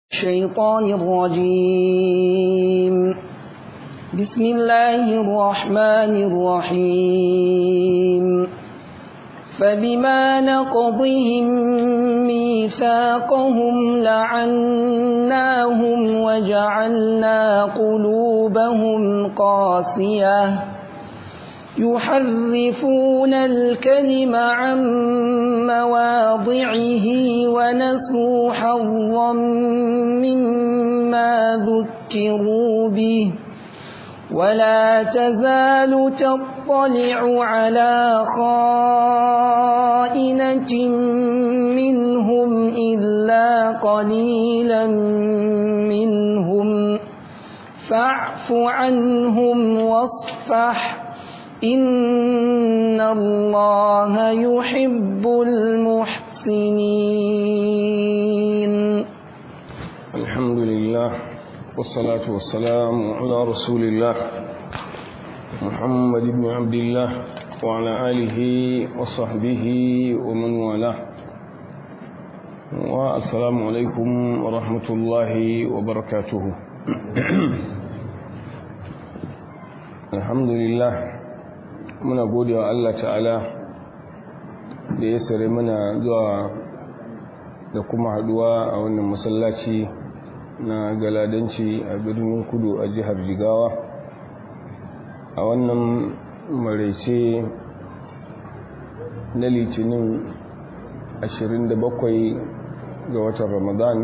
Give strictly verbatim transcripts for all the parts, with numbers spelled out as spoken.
الشيطان الرجيم. بسم الله الرحمن الرحيم. فبما نقضهم ميثاقهم لعناهم وجعلنا قلوبهم قاسية يحرفون الكلم عن مواضعه ونسوا حظا مما ذكروا به ولا تزال تطلع على خائنة منهم إلا قليلا منهم فاعف عنهم واصفح إن الله يحب المحسنين. الحمد لله والصلاة والسلام على رسول الله محمد بن عبد الله وعلى آله وصحبه ومن والاه، والسلام عليكم ورحمة الله وبركاته. الحمد لله، muna gode wa Allah ta'ala da ya sare mana zuwa da kuma haduwa a wannan masallaci na Galadanci a birnin Kudu a jihar Jigawa a wannan maraice na Litinin ashirin da bakwai ga watan Ramadan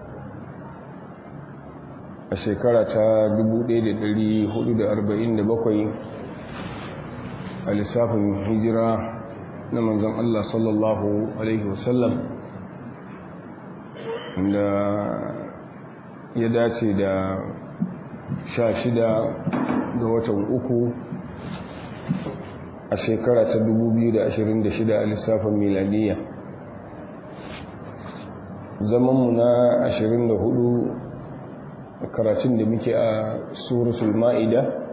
a shekara ta dubu ɗaya da ɗari hudu da arba'in da bakwai a lissafin hijira na manzon Allah sallallahu Alaihi wasallam, da ya dace da sha shida ga watan uku a shekara ta dubu biyu da ashirin da shida a lissafin miladiyya. Zamanmu na ashirin da hudu a karatun da muke a suratul ma'ida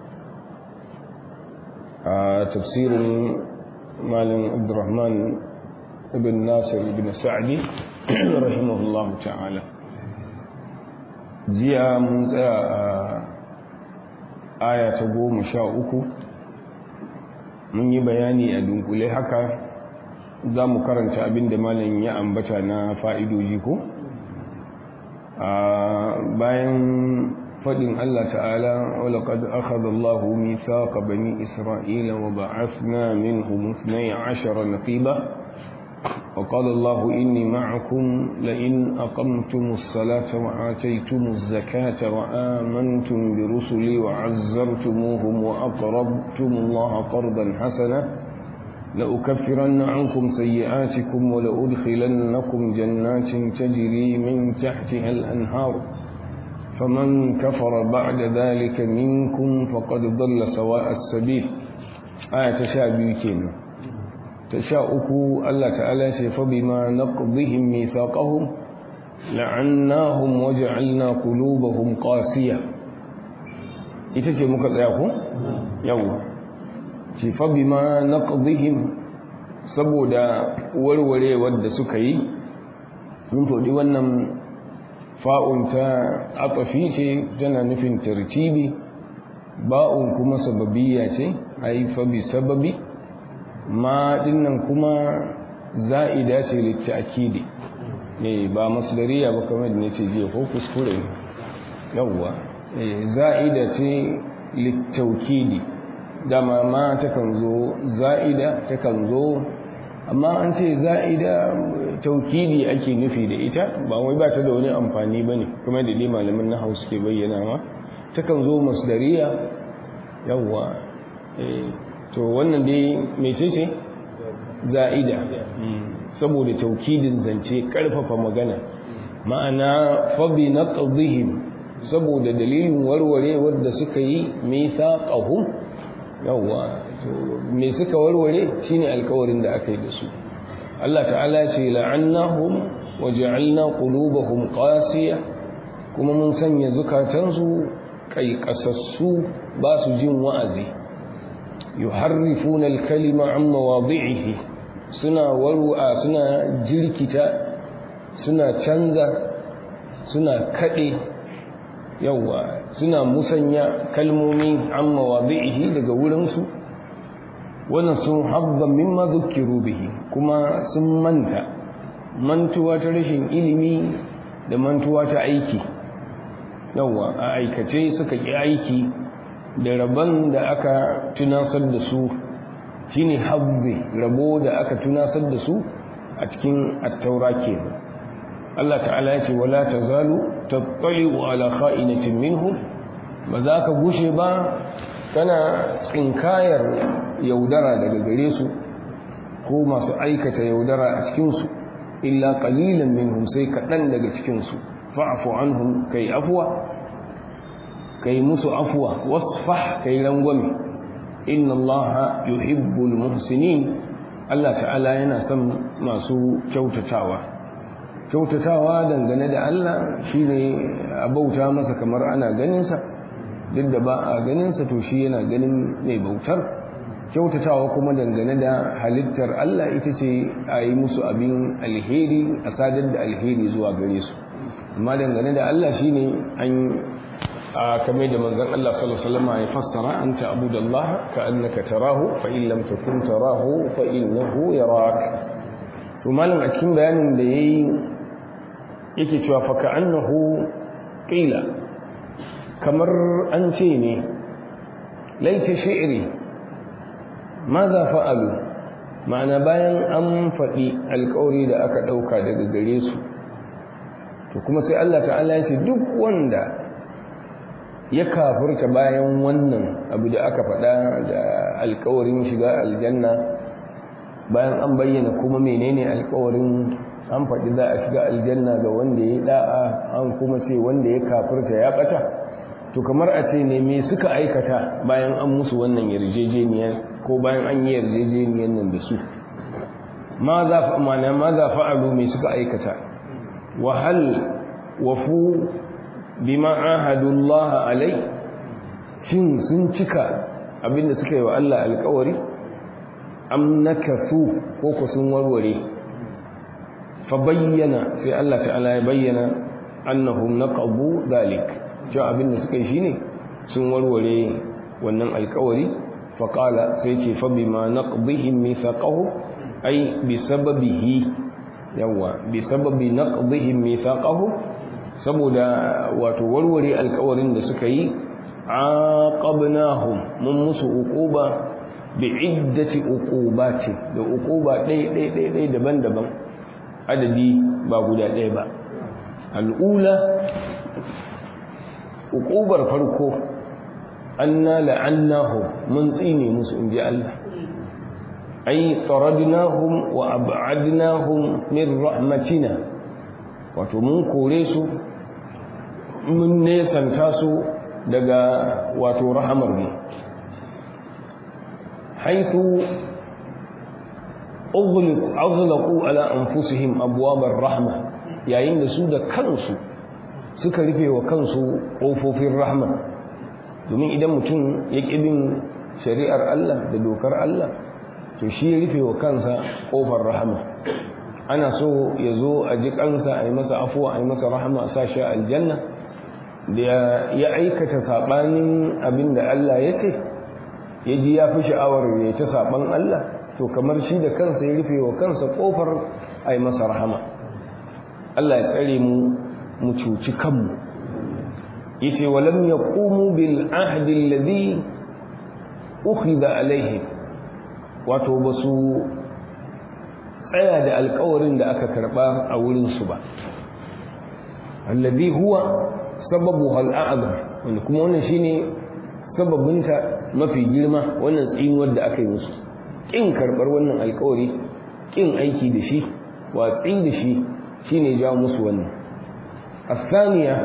a tafsirin malin abdurrahman ibn nasir ibn sa'adi rahimahullahu ta'ala. jiya mun tsaya a aya ta goma sha uku, mun yi bayani a dunkule haka. za mu karanta abin da malin ya ambata na fa'idoji ko bayan فدين الله تعالى ولقد أخذ الله ميثاق بني إسرائيل وبعثنا منهم اثني عشر نقيبا وقال الله إني معكم لئن أقمتم الصلاة وآتيتم الزكاة وآمنتم برسلي وعزرتموهم وأقرضتم الله قرضا حسنا لأكفرن عنكم سيئاتكم ولأدخلنكم جنات تجري من تحتها الأنهار فمن كفر بعد ذلك منكم فقد ضل سواء السبيل. آية تشابه كنا تشاؤكوا الله تعالى فبما نقضهم ميثاقهم لعناهم وجعلنا قلوبهم قاسية. itace muka tsaya ko yawa ci fa bima naqdihim, saboda warwarewar da suka yi. mun fadi wannan fa'un ta atafi ce, tana nufin tartibi, ba'un kuma sababiyya ce, ai fa bi sababi, ma dinnan kuma za'ida ce litta'kidi ne, ba masdariya ba kamar da nace jiya ko kuskure ne. yawwa eh za'ida ce littaukidi, dama ma takan zo za'ida takan zo, amma an ce za'ida taukidi ake nufi da ita, ba wai ba ta da wani amfani ba ne, kuma da dai malamin na hausa ke bayyana ma takan zo masdariya. yawwa to wannan dai mece ce za'ida, saboda taukidin zance, karfafa magana. ma'ana fa bi naqdihim, saboda dalilin warware wanda suka yi mithaqahum. yawwa me suka warware shine alƙawarin da aka yi da su. Allah ta'ala ce la'annahum wa ja'alna qulubahum qasiya, kuma mun sanya zukatansu kaikasassu, ba su jin wa'azi. yuharrifuna al-kalima an mawadi'ihi, suna warwa suna jirkita suna canza suna kade yawa suna musanya kalmomi an mawadihi daga wurin su wannan sun habba mimma dhukiru bihi kuma sun manta mantuwa ta rashin ilimi da mantuwa ta aiki yawa a aikace suka ki aiki da rabon da aka tunasar da su shine habbi rabo da aka tunasar da su a cikin at-taura kenan Allah ta'ala ya ce wala tazalu tattali'u ala kha'inatin minhum ba za ka gushe ba kana tsinkayar yaudara daga gare su ko masu aikata yaudara a cikin su illa qalilan minhum sai kaɗan daga cikin su fa'fu anhum kai afwa kai musu afwa wasfah kai rangwame inna allaha yuhibbul muhsinin Allah ta'ala yana son masu kyautatawa kyautatawa dangane da Allah shine a bauta masa kamar ana ganin sa duk da ba a ganin sa to shi yana ganin mai bautar kyautatawa kuma dangane da halittar Allah ita ce a yi musu abin alheri a sadar da alheri zuwa gare su amma dangane da Allah shine an kamar da manzon Allah sallallahu alaihi wasallam ya fassara anta abudallaha ka'annaka tarahu fa in lam takun tarahu fa innahu yarak to malam a cikin bayanin da yayi yake cewa fa ka'annahu qila kamar an ce ne laita shi'ri maza fa'alu ma'ana bayan an faɗi alƙawari da aka ɗauka daga gare su to kuma sai Allah ta'ala ya ce duk wanda ya kafurta bayan wannan abu da aka faɗa da alƙawarin shiga aljanna bayan an bayyana kuma menene alƙawarin an faɗi za a shiga aljanna ga wanda ya da'a an kuma ce wanda ya kafurta ya ɓata to kamar a ce ne me suka aikata bayan an musu wannan yarjejeniyar ko bayan an yi yarjejeniyar nan da su ma za fa mana ma za fa'alu me suka aikata wa hal wafu bima ahadu Allah alai shin sun cika abinda suka yi wa Allah alƙawari am nakathu ko ko sun warware fa bayyana sai Allah ta'ala ya bayyana annahum naqabu dalik cewa abinda suka yi shine sun warware wannan alƙawari fa qala sai ce fa bima naqdihim mithaqahu ay bisababihi yawa bisababi naqdihim mithaqahu saboda wato warware alƙawarin da suka yi aqabnahum mun musu uquba bi'iddati uqubati da uquba dai dai dai dai daban-daban adadi ba guda ɗaya ba al'ula uqubar farko anna la'annahum mun tsine musu inji Allah ay taradnahum wa ab'adnahum min rahmatina wato mun kore su mun nesanta su daga wato rahamar mu haythu aghlaqu ala anfusihim abwab ar-rahma yayin da su da kansu suka rufe wa kansu kofofin rahma domin idan mutum ya kibin shari'ar Allah da dokar Allah to shi ya rufe wa kansa kofar rahma ana so ya zo a ji kansa a yi masa afuwa a yi masa rahama a sashi aljanna da ya aikata saɓanin abin da Allah ya ce ya ji ya fi sha'awar ya ta saɓan Allah to kamar shi da kansa ya rufe wa kansa ƙofar a yi masa rahama Allah ya tsare mu mu cuci kanmu ya ce walam ya ƙumu bil ahdi alladhi ukhidha alaihim wato ba su tsaya da alƙawarin da aka karɓa a wurinsu ba alladhi huwa sababu al'azam wanda kuma wannan shine sababinta mafi girma wannan tsinuwar da aka yi musu kin karɓar wannan alƙawari kin aiki da shi watsi da shi shine jawo musu wannan الثانية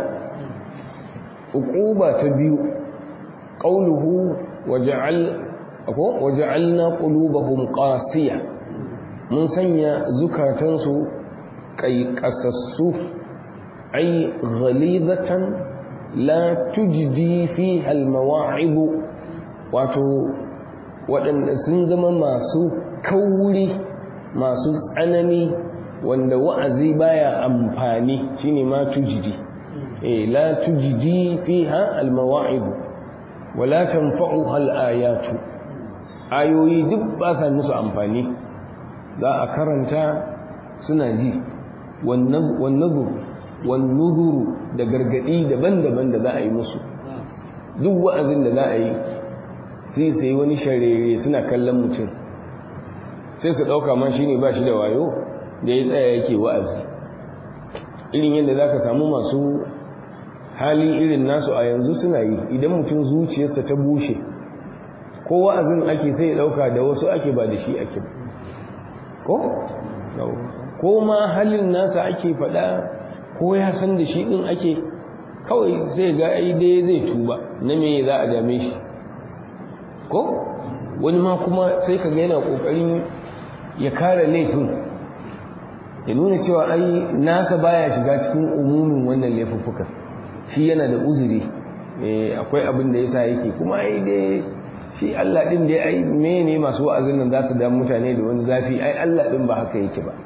عقوبة تبيو قوله وجعل وجعلنا قلوبهم قاسية من سنيا زكاتنسو كي قسسو أي غليظة لا تجدي فيها المواعظ واتو waɗanda sun zama masu kauri masu tsanani wanda wa'azi baya amfani shine ma tujidi eh la tujdi fiha almawa'id wa la tanfa'uha alayatu ayoyi duk ba sa musu amfani za a karanta suna ji wannan wannan wannuzuru da gargadi daban-daban da za a yi musu duk wa'azin da za a yi sai sai wani sharere suna kallon mutum sai su dauka ma shine ba shi da wayo da ya tsaya yake wa'azi irin yadda zaka samu masu hali irin nasu a yanzu suna yi idan mutum zuciyarsa ta bushe ko wa'azin ake sai ya dauka da wasu ake ba da shi ake ko ko ma halin nasa ake faɗa ko ya san da shi din ake kawai sai ga ai dai zai tuba na me za a dame shi ko wani ma kuma sai ka ga yana kokarin ya kare laifin ya nuna cewa ai nasa baya shiga cikin umumin wannan laifuffukan shi yana da uzuri eh akwai abin da yasa yake kuma ai dai shi Allah din dai ai mene masu wa'azin nan za su da mutane da wani zafi ai Allah din ba haka yake ba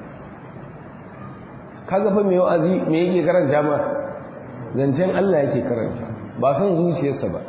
kaga fa me wa'azi me yake karanta ma zancen Allah yake karanta ba san zuciyarsa ba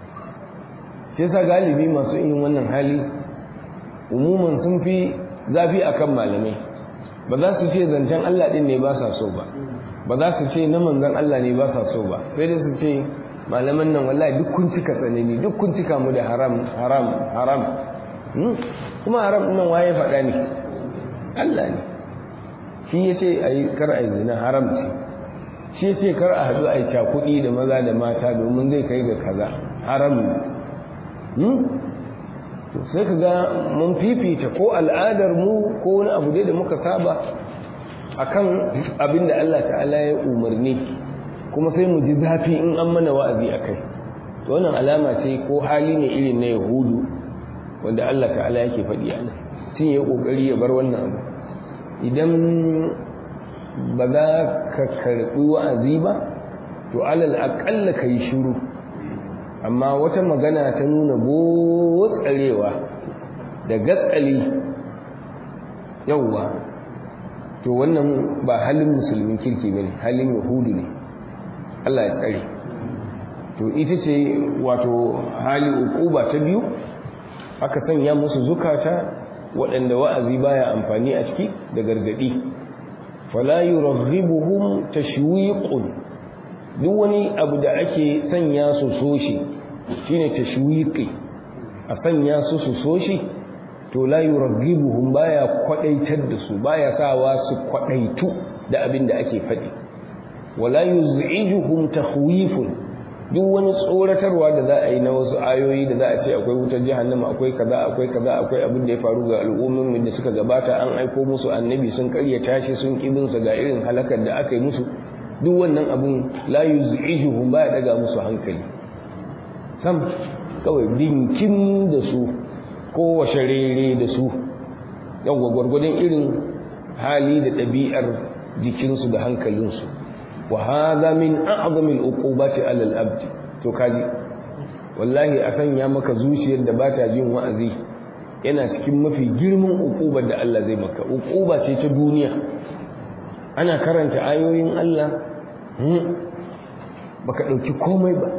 sai sa galibi masu yin wannan hali umuman sun fi zafi akan malamai ba za su ce zancen Allah din ne ba sa so ba ba za su ce na manzon Allah ne ba sa so ba sai dai su ce malaman nan wallahi duk kun cika tsanani duk kun cika mu da haram haram haram kuma haram nan waye faɗa ne Allah ne shi ya ce a yi kar a yi zina haramci shi ya ce kar a haɗu a yi cakuɗi da maza da mata domin zai kai ga kaza haram ne sai ka ga mun fifita ko al'adar mu ko wani abu dai da muka saba akan abin da Allah ta'ala ya umarni kuma sai mu ji zafi in an mana wa'azi a kai to wannan alama ce ko hali ne irin na yahudu wanda Allah ta'ala yake faɗi a nan tun ya ƙoƙari ya bar wannan abu idan ba za ka karɓi wa'azi ba to alal aƙalla ka yi shiru amma wata magana ta nuna botsarewa da gatsali yauwa to wannan ba halin musulmin kirki ba ne halin yahudu ne Allah ya tsare to ita ce wato hali uquba ta biyu aka sanya musu zukata waɗanda wa'azi baya amfani a ciki da gargadi fala yurghibuhum tashwiqun duk wani abu da ake sanya su so shi shine tashwiqi a sanya su su so shi to la yurghibuhum baya kwadaitar da su baya sawa su kwadaitu da abin da ake faɗi wala yuz'ijuhum takhwifun duk wani tsoratarwa da za a yi na wasu ayoyi da za a ce akwai wutar jahannama akwai kaza akwai kaza akwai abin da ya faru ga al'ummin da suka gabata an aiko musu annabi sun karyata shi sun kibinsa ga irin halakar da aka yi musu duk wannan abin la yuz'ijuhum ba ya daga musu hankali sam kawai dinkin da su ko washarere da su yawa gwargwadon irin hali da ɗabi'ar jikinsu da hankalinsu wa hadha min a'zami al-uqubati 'ala al-abd to kaji wallahi a sanya maka zuciyar da bata jin wa'azi yana cikin mafi girman uqubar da Allah zai maka uquba ce ta duniya ana karanta ayoyin Allah baka dauki komai ba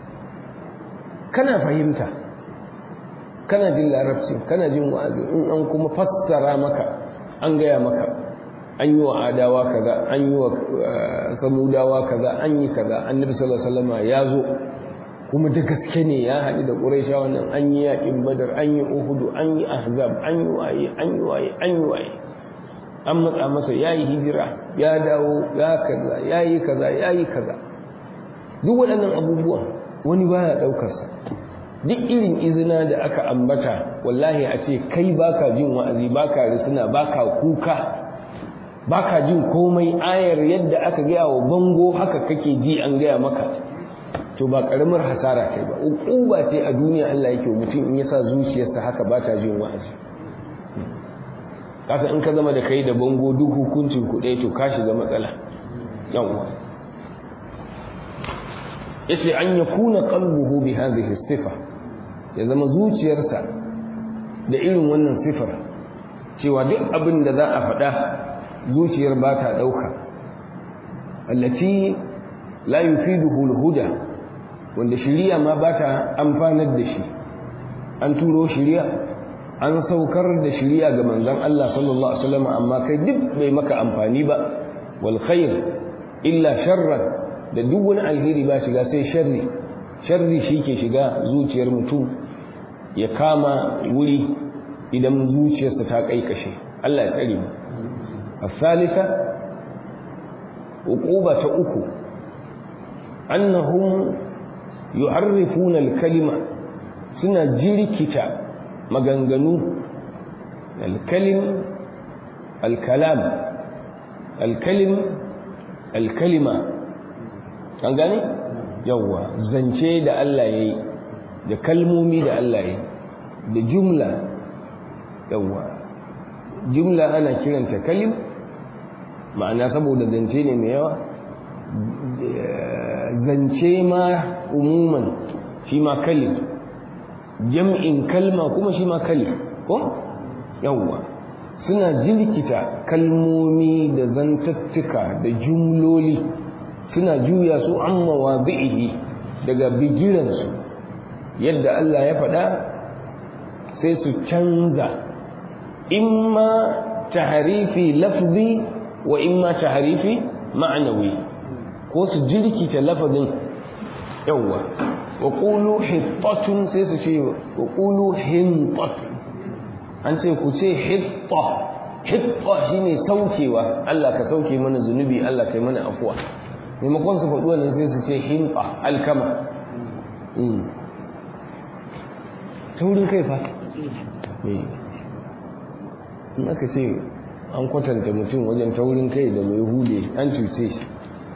kana fahimta kana jin larabci kana jin wa'azi in an kuma fassara maka an gaya maka an yi wa adawa kaza an yi wa samudawa kaza an yi kaza annabi sallallahu alaihi wasallam ya zo kuma da gaske ne ya haɗu da quraisha wannan an yi yaƙin badar an yi uhud an yi ahzab an yi waye an yi waye an yi waye an matsa masa yayi hijira ya dawo ya kaza yayi kaza yayi kaza duk waɗannan abubuwan wani baya daukar sa duk irin izina da aka ambata wallahi a ce kai baka jin wa'azi baka risuna baka kuka baka jin komai ayar yadda aka gaya wa bango haka kake ji an gaya maka to ba karamar hasara kai ba uquba ce a duniya Allah yake mutum in yasa zuciyarsa haka ba ta jin wa'azi kasa in ka zama da kai da bango duk hukuncin ku dai to ka shiga matsala yawa yace an yakuna qalbuhu bi hadhihi sifa ya zama zuciyarsa da irin wannan sifar cewa duk abin da za a faɗa zuciyar ba ta ɗauka allati la yufiduhu al-huda wanda shiriya ma bata amfanar da shi an turo shiriya an saukar da shiriya ga manzon Allah sallallahu alaihi wasallam amma kai duk bai maka amfani ba wal khair illa sharran da duk wani alheri ba shiga sai sharri sharri shike shiga zuciyar mutum ya kama wuri idan zuciyarsa ta kaikashe Allah ya tsare mu الثالثة عقوبة أكو أنهم يعرفون الكلمة سنة جركتا مغنغنو الكلم الكلام الكلم الكلمة kan gane yawa zance da Allah yayi da kalmomi da Allah yayi da jumla yawa jumla ana kiranta kalim ma'ana saboda zance ne mai yawa zance ma umuman shi ma kalim jam'in kalma kuma shi ma kalim ko yawa suna jirkita kalmomi da zantattuka da jumloli suna juya su an mawazi'ihi daga bigiransu yadda Allah ya faɗa sai su canza imma tahrifi lafzi wa imma tahrifi ma'nawi ko su jirkita lafazin yawa wa qulu hittatun sai su ce wa qulu hintat an ce ku ce hitta hitta shine saukewa Allah ka sauke mana zunubi Allah kai mana afuwa maimakon su faɗi wannan sai su ce hinta alkama taurin kai fa in aka ce an kwatanta mutum wajen taurin kai da mai hude an cuce shi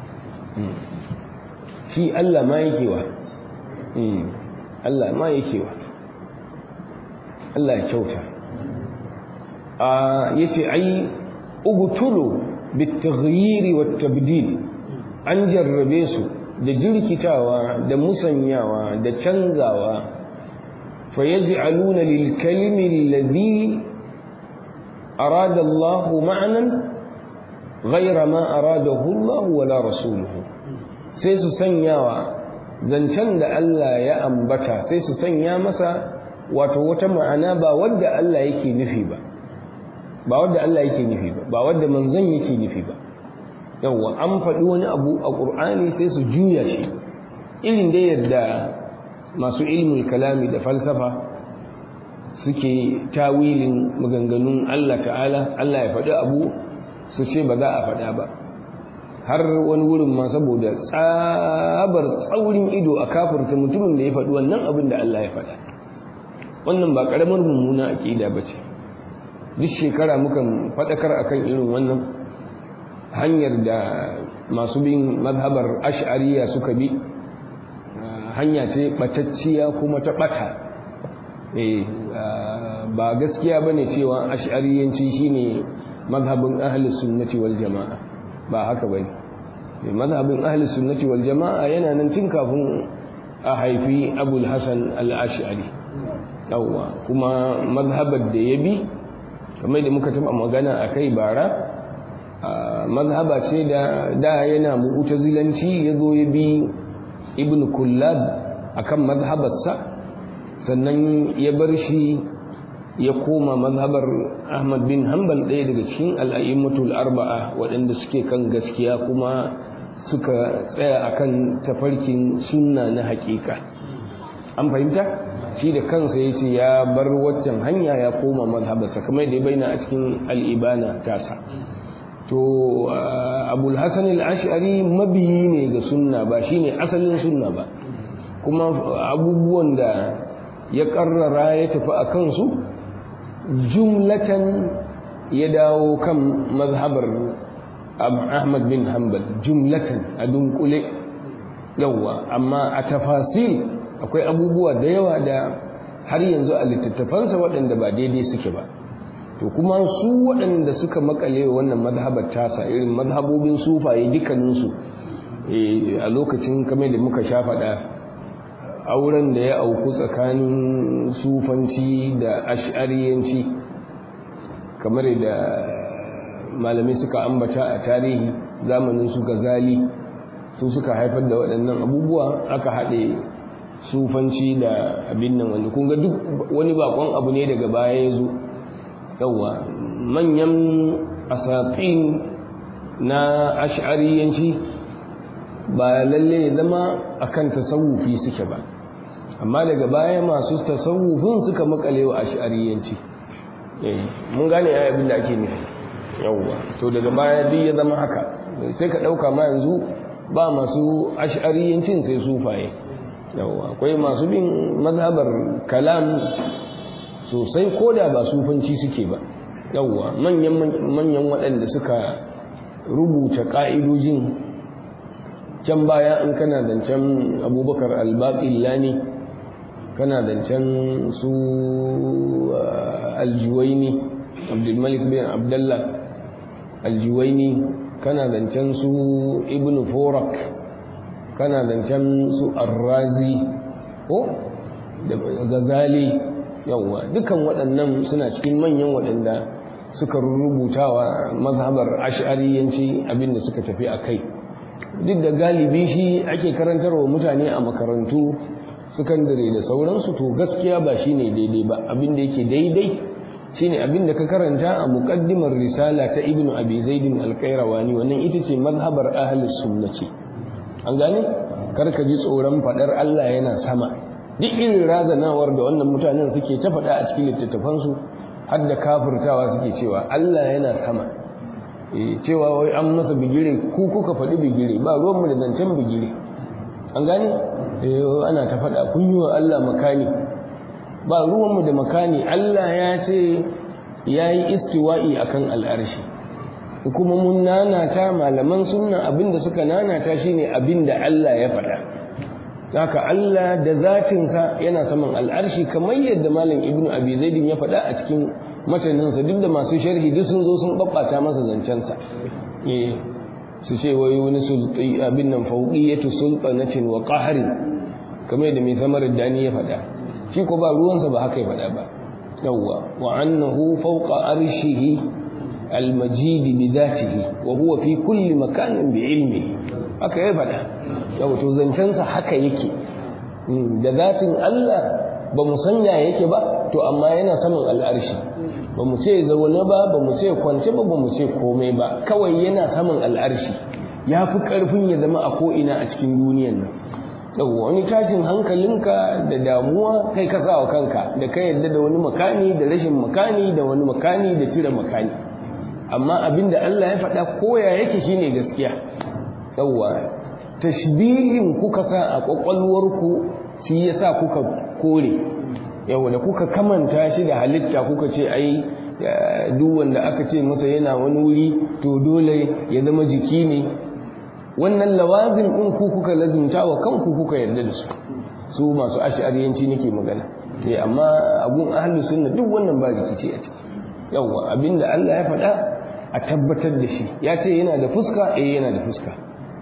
shi Allah ma yake wa Allah ma yake wa Allah ya kyauta a yace ai ugtulu bitaghyir wat-tabdil an jarrabe su da jirkitawa da musanyawa da canzawa fayaj'aluna lil kalimi alladhi arada Allah ma'nan ghayra ma aradahu Allah wala rasuluhu sai su sanyawa zancen da Allah ya ambata sai su sanya masa wato wata ma'ana ba wadda Allah yake nufi ba ba wadda Allah yake nufi ba ba wadda manzon yake nufi ba yawa an faɗi wani abu a ƙur'ani sai su juya shi irin da yadda masu ilmul kalami da falsafa suke tawilin maganganun Allah ta'ala Allah ya faɗi abu su ce ba za a faɗa ba har wani wurin ma saboda tsabar tsaurin ido a kafirta mutumin da ya faɗi wannan abin da Allah ya faɗa wannan ba ƙaramar mummuna aƙida ba ce duk shekara mukan faɗakar akan irin wannan hanyar da masu bin mazhabar ash'ariya suka bi hanya ce ɓatacciya kuma ta ɓata ba gaskiya ba ne cewa ash'ariyanci shine mazhabin ahlus sunnati wal jama'a ba haka ba ne mazhabin ahlus sunnati wal jama'a yana nan tun kafin a haifi abul hasan al-ash'ari yawwa kuma mazhabar da ya bi kamar da muka taɓa magana a kai bara mazhaba ce da da yana mu'tazilanci yazo ya bi ibn kullab akan mazhabarsa sannan ya bar shi ya koma mazhabar ahmad bin hanbal ɗaya daga cikin al'ayyimatul arba'a waɗanda suke kan gaskiya kuma suka tsaya akan tafarkin sunna na haƙiƙa an fahimta shi da kansa yace ya bar waccan hanya ya koma mazhabarsa kamar da ya bayyana a cikin al-ibana tasa to abul hasan al-ash'ari mabiyi ne ga sunna ba shine asalin sunna ba kuma abubuwan da ya karrara ya tafi a kansu jumlatan ya dawo kan mazhabar ahmad bin hanbal jumlatan a dunkule yawa amma a tafasil akwai abubuwa da yawa da har yanzu a littattafansa waɗanda ba daidai suke ba to kuma su waɗanda suka makale wannan mazhabar tasa irin mazhabobin sufaye dukkaninsu a lokacin kamar da muka sha faɗa auren da ya auku tsakanin sufanci da ash'ariyanci kamar da malamai suka ambata a tarihi zamanin su Gazali su suka haifar da waɗannan abubuwa aka haɗe sufanci da abin nan wanda kun ga duk wani bakon abu ne daga baya ya zo yawa manyan asatin na ash'ariyanci ba lalle ya zama akan tasawufi suke ba amma daga baya masu tasawufin suka makale wa ash'ariyanci eh mun gane ai abin da ake nufi yawa to daga baya duk ya zama haka sai ka dauka ma yanzu ba masu ash'ariyancin sai sufaye yawa akwai masu bin mazhabar kalam sosai koda ba sufanci suke ba yawa manyan manyan waɗanda suka rubuta ka'idojin can baya in kana zancen Abubakar al-Baqillani kana zancen su al-Juwayni Abdul Malik bin Abdullah al-Juwayni kana zancen su Ibn Furak kana zancen su Ar-Razi ko da Ghazali yawa dukan waɗannan suna cikin manyan waɗanda suka rubutawa mazhabar ash'ariyanci abinda suka tafi akai duk da galibi shi ake karantarwa mutane a makarantu sakandare da sauransu to gaskiya ba shine daidai ba abinda yake daidai shine abinda ka karanta a muqaddimar risala ta Ibn Abi Zaid al-Qayrawani wannan ita ce mazhabar ahlus sunnati an gane karka ji tsoron fadar Allah yana sama duk irin razanawar da wannan mutanen suke ta fada a cikin littattafansu har da kafirtawa suke cewa Allah yana sama eh cewa wai an masa bigire ku kuka fadi bigire ba ruwan mu da zancen bigire an gane eh ana ta fada kun yi wa Allah makani ba ruwan mu da makani Allah ya ce yayi istiwa'i akan al'arshi kuma mun nanata malaman sunna abinda suka nanata shine abinda Allah ya faɗa haka Allah da zatinsa yana saman al'arshi kamar yadda malam Ibn Abi Zaid ya faɗa a cikin mataninsa duk da masu sharhi duk sun zo sun babbata masa zancensa eh su ce wai wani sulti abin nan fawqiyatu sultanatin wa qahrin kamar yadda mai samar dani ya faɗa shi ko ba ruwansa ba haka ya faɗa ba yawwa wa annahu fawqa arshihi al-majid bi dhatihi wa huwa fi kulli makanin bi ilmihi haka ya faɗa yau to zancensa haka yake da zatin Allah ba mu sanya yake ba to amma yana saman al'arshi ba mu ce zaune ba ba mu ce kwance ba ba mu ce komai ba kawai yana saman al'arshi ya fi ƙarfin ya zama a ko'ina a cikin duniyan nan yau wani tashin hankalinka da damuwa kai ka sa wa kanka da ka yadda da wani makani da rashin makani da wani makani da cire makani amma abinda Allah ya faɗa koya yake shine gaskiya yawwa tashbihin kuka sa a kwakwalwarku shi yasa kuka kore yawa da kuka kamanta shi da halitta kuka ce ai duk wanda aka ce masa yana wani wuri to dole ya zama jiki ne wannan lawazim din ku kuka lazimta wa kanku kuka yarda da su su masu ash'ariyanci nake magana eh amma abun ahlus sunna duk wannan ba rikici a ciki yawa abinda Allah ya faɗa a tabbatar da shi ya ce yana da fuska eh yana da fuska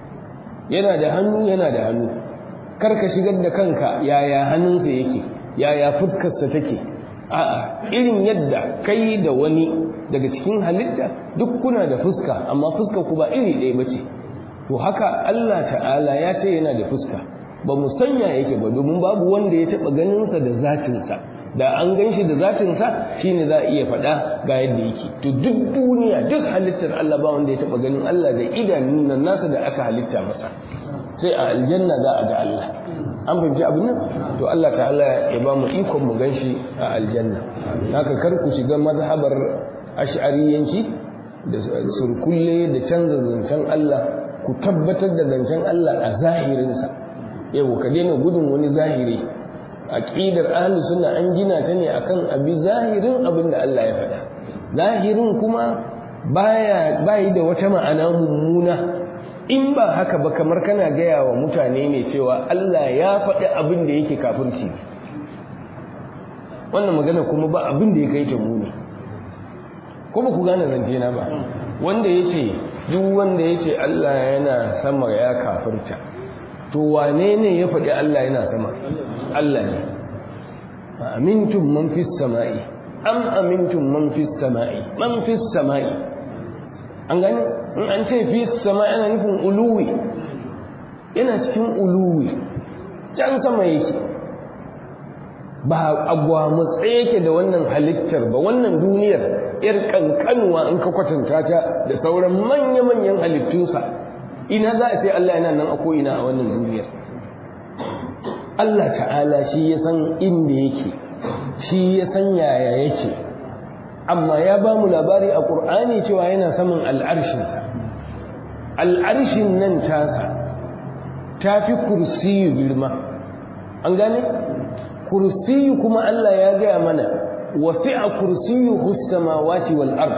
yana da hannu yana da hannu karka shigar da kanka yaya hannunsa yake yaya fuskarsa take a'a irin yadda kai da wani daga cikin halitta duk kuna da fuska amma fuskar ku ba iri ɗaya bace to haka Allah ta'ala ya ce yana da fuska ba mu sanya yake ba domin babu wanda ya taba ganin sa da zatin sa da an ganshi da zatin sa shine za a iya faɗa ga yadda yake to duk duniya duk halittar Allah ba wanda ya taba ganin Allah da idanun nan nasa da aka halitta masa sai a aljanna za a ga Allah an fahimci abin nan to Allah ta'ala ya ba mu ikon mu ganshi a aljanna haka kar ku shiga mazhabar ash'ariyanci da surkulle da canza zancen Allah ku tabbatar da zancen Allah a zahirinsa yau ka daina gudun wani zahiri aqidar ahlus sunna an gina ta ne akan abi zahirin abin da Allah ya faɗa zahirin kuma baya bai da wata ma'ana mummuna in ba haka ba kamar kana gaya wa mutane ne cewa Allah ya faɗi abin da yake kafirci wannan magana kuma ba abin da ya kai ta muni ko ba ku gane zance na ba wanda yace duk wanda yace Allah yana sama ya kafirta to wane ne ya faɗi Allah yana sama Allah ne amintum man fis sama'i am amintum man fis sama'i man fis sama'i an gane in an ce fis sama'i ana nufin uluwi yana cikin uluwi can sama yake ba agwamutse yake da wannan halittar ba. Wannan duniyar yar kankanuwa in ka kwatanta ta da sauran manya-manyan halittunsa, ina za a ce Allah yana nan a ko'ina a wannan duniyar. Allah ta'ala shi ya san inda yake, shi ya san yaya yake, amma ya ba mu labari a ƙur'ani cewa yana saman al'arshinsa. Al'arshin nan tasa ta fi kursiyu girma, an gane? Kursiyu kuma Allah ya gaya mana wasi'a kursiyuhu samawati wal ard.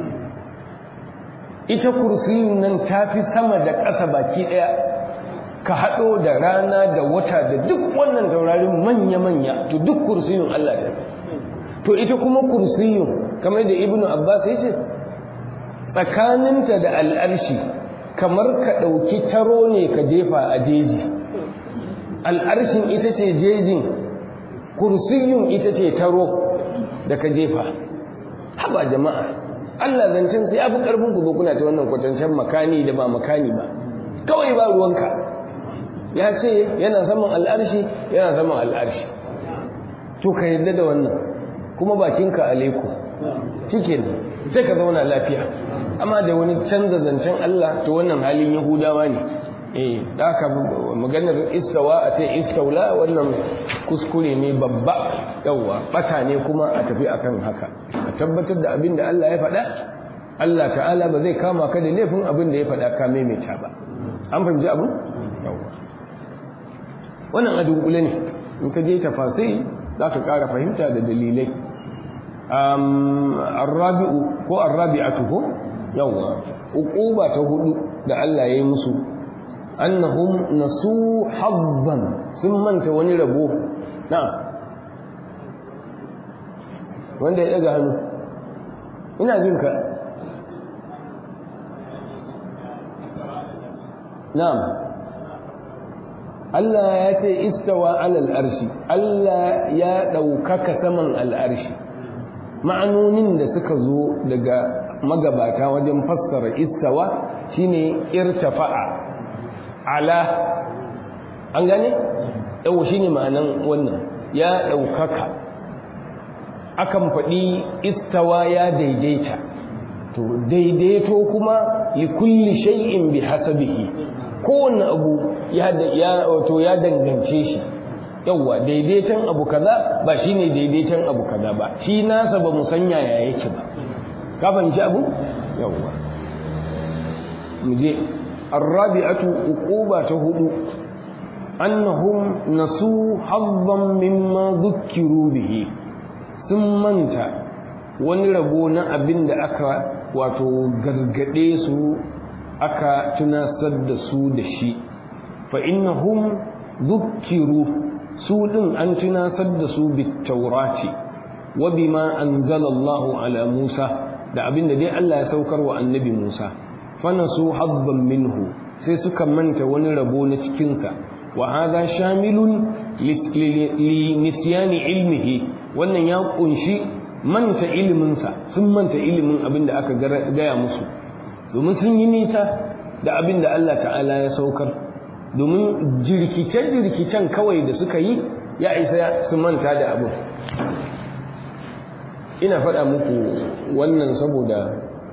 Ita kursiyun nan ta fi sama da ƙasa baki ɗaya, ka haɗo da rana da wata da duk wannan taurarin manya-manya, to duk kursiyun Allah ta. To ita kuma kursiyun kamar da Ibn Abbas ya ce tsakaninta da al'arshi kamar ka ɗauki taro ne ka jefa a jeji. Al'arshin ita ce jejin, kursiyun ita ce taro da ka jefa. Haba jama'a, Allah zancen sai abu ƙarfin ku kuna ta wannan kwatancen makani da ba makani ba, kawai ba ruwanka. Ya ce yana saman al'arshi, yana saman al'arshi, to ka yarda da wannan kuma bakinka aleku cike ne sai ka zauna lafiya. Amma da wani canza zancen Allah, to wannan halin Yahudawa ne. eh da haka maganar istawa a ce istaula, wannan kuskure ne babba, yawa bata ne kuma a tafi akan haka. A tabbatar da abin da Allah ya faɗa, Allah ta'ala ba zai kama ka da laifin abin da ya faɗa ka maimaita ba. An fahimci abu? Yawa wannan a dunkule ne, in ka je tafasiri za ka ƙara fahimta da dalilai. Arrabi'u ko arrabi'atu ko yawa uquba ta hudu da Allah ya yi musu, annahum nasu habban, sun manta wani rabo. Na'am, wanda ya daga hannu, ina jin ka. Na'am, Allah ya ce istawa alal arshi, Allah ya ɗaukaka saman al'arshi. Ma'anonin da suka zo daga magabata wajen fassara istawa shine irtafa'a, ala, an gane? Yau shine ma'anan wannan, ya ɗaukaka. Akan faɗi istawa ya daidaita, to daidaito kuma li kulli shay'in bi hasabihi, kowanne abu ya wato ya dangance shi. Yawwa daidaiton abu kaza ba shine daidaiton abu kaza ba, shi nasa ba mu sanya ya yake ba. Ka fahimci abu? Yawwa mu je arrabi'atu uquba ta hudu, annahum nasu haddan mimma dhukkiru bihi, sun manta wani rabo na abin da aka wato gargade su, aka tunasar da su da shi. Fa innahum dhukkiru, su din an tunasar da su bit taurati wa bima anzalallahu ala Musa, da abinda dai Allah ya saukar wa annabi Musa. Fanasu haddan minhu, sai suka manta wani rabo na cikin sa. Wa hadha shamilun li nisyani ilmihi, wannan ya kunshi manta ilimin sa, sun manta ilimin abinda aka gaya musu, domin sun yi nisa da abinda Allah ta'ala ya saukar. Domin jirkice-jirkicen kawai da suka yi ya isa su manta da abu. Ina faɗa muku wannan saboda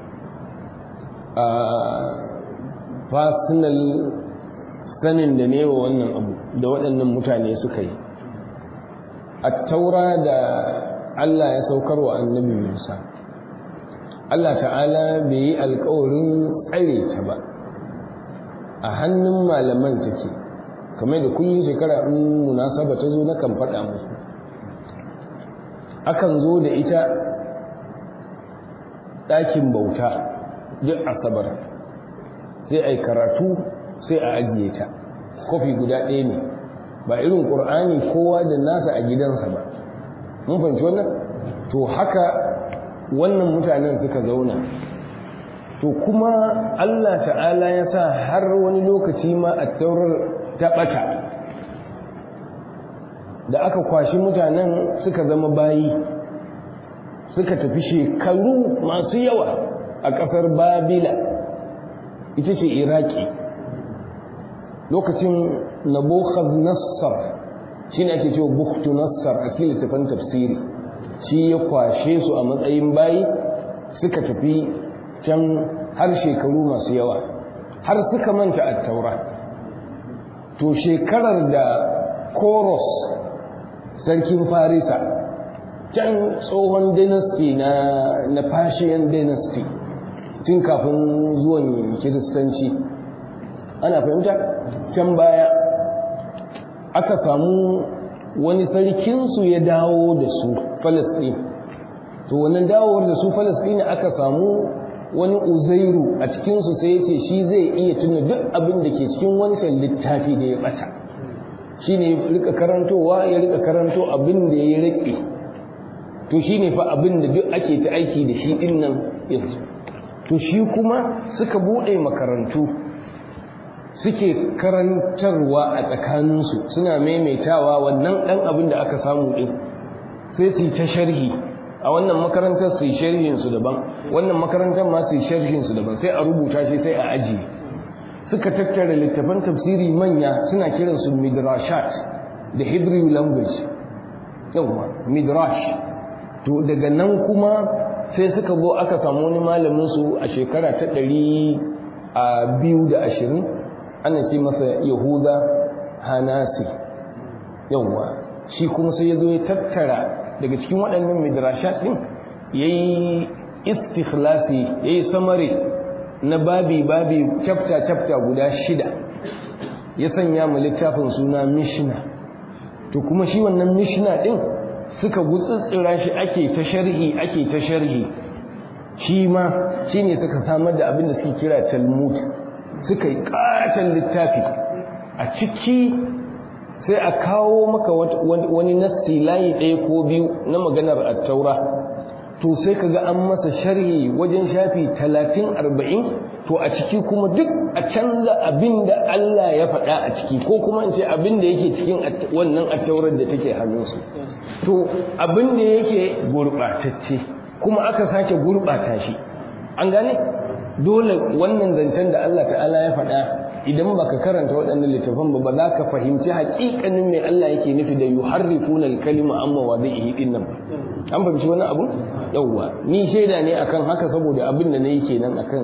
a personal sanin da ne wa wannan abu da waɗannan mutane suka yi. At-taura da Allah ya saukar wa annabi Musa, Allah ta'ala bai yi alƙawarin tsare ta ba, a hannun malaman take, kamar da kullum shekara in munasaba ta zo nakan faɗa musu. Akan zo da ita ɗakin bauta duk asabar, sai a yi karatu sai a ajiye ta, kofi guda ɗaya ne, ba irin ƙur'ani kowa da nasa a gidansa ba. Mun fahimci wannan? To haka wannan mutanen suka zauna. To kuma Allah ta'ala ya sa har wani lokaci ma a taurar ta ɓata, da aka kwashi mutanen suka zama bayi, suka tafi shekaru masu yawa a ƙasar Babila, ita ce Iraki. lokacin Nabucodonosor shine ake cewa Bukhtu Nassar a cikin littafin tafsiri, shi ya kwashe su a matsayin bayi suka tafi can har shekaru masu yawa har suka manta at-taura. To shekarar da Koros sarkin Farisa can tsohon dynasty na na Persian dynasty tun kafin zuwan Kiristanci, ana fahimta, can baya aka samu wani sarkinsu ya dawo da su Falasɗin. To wannan dawowar da su Falasɗin aka samu wani Uzairu a cikinsu, sai ya ce shi zai iya tuna duk abin da ke cikin wancan littafi da ya bata. Shi ne rika karantowa, ya rika karanto abin da ya rike. To shi ne fa abin da duk ake ta aiki da shi ɗin nan yanzu. To shi kuma suka buɗe makarantu suke karantarwa a tsakaninsu, suna maimaitawa wannan ɗan abin da aka samu ɗin, sai su yi ta sharhi. A wannan makarantar su yi sharhinsu daban, wannan makarantar ma su yi sharhinsu daban, sai a rubuta shi sai a ajiye. Suka tattara littafan tafsiri manya suna kiransu midrashat da Hebrew language, yawwa midrash. To daga nan kuma sai suka zo aka samu wani malaminsu a shekara ta ɗari a biyu da ashirin, ana ce masa Yahuda Hanasi, yawwa shi kuma sai ya zo ya tattara daga cikin waɗannan midrashat ɗin, ya yi istikhlasi, ya yi samari na babi-babi chapter-chapter guda shida, ya sanya mu littafin suna Mishna. To kuma shi wannan Mishna ɗin suka gutsutsura shi ake ta sharhi ake ta sharhi shi ma shi ne suka samar da abin da suke kira Talmud, suka yi ƙaton littafi a ciki. Sai a kawo maka wani nassi layi ɗaya ko biyu na maganar at-taura, to sai kaga an masa sharhi wajen shafi talatin arba'in, to a ciki kuma duk a canza abin da Allah ya faɗa a ciki, ko kuma in ce abin da yake cikin wannan at-taurar da take hannunsu. To abin da yake gurɓatacce kuma aka sake gurɓata shi, an gane dole wannan zancen da Allah ta'ala ya faɗa, idan baka karanta waɗannan littafan ba ba za ka fahimci haƙiƙanin mai Allah yake nufi da yuharrifuna al-kalima amma wadhihi din nan. An fahimci wannan abu? Yawwa, ni shaida ne akan haka saboda abin da nayi kenan akan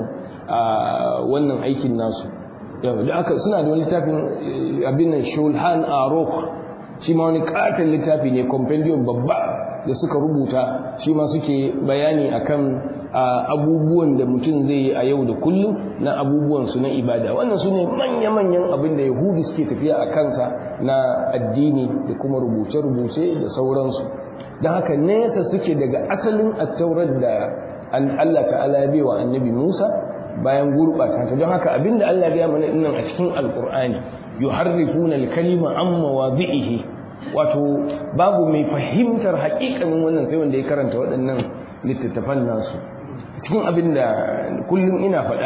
wannan aikin nasu. Yawwa, da aka suna da wani littafin abin nan Shulhan Aruch, shi ma wani katon littafi ne, compendium babba da suka rubuta, shi ma suke bayani akan abubuwan da mutum zai yi a yau da kullum na abubuwansu na ibada. Wannan su ne manya-manyan abin da Yahudu suke tafiya a kansa na addini da kuma rubuce-rubuce da sauransu. Don haka nesa suke daga asalin attaurar da Allah ta'ala ya bewa annabi Musa bayan gurɓata ta. Don haka abin da Allah ya mana nan a cikin Alƙur'ani, yuharrifuna al-kalima an mawadhihi, wato babu mai fahimtar haƙiƙanin wannan sai wanda ya karanta waɗannan littattafan nasu. Cikin abin da kullum ina faɗa,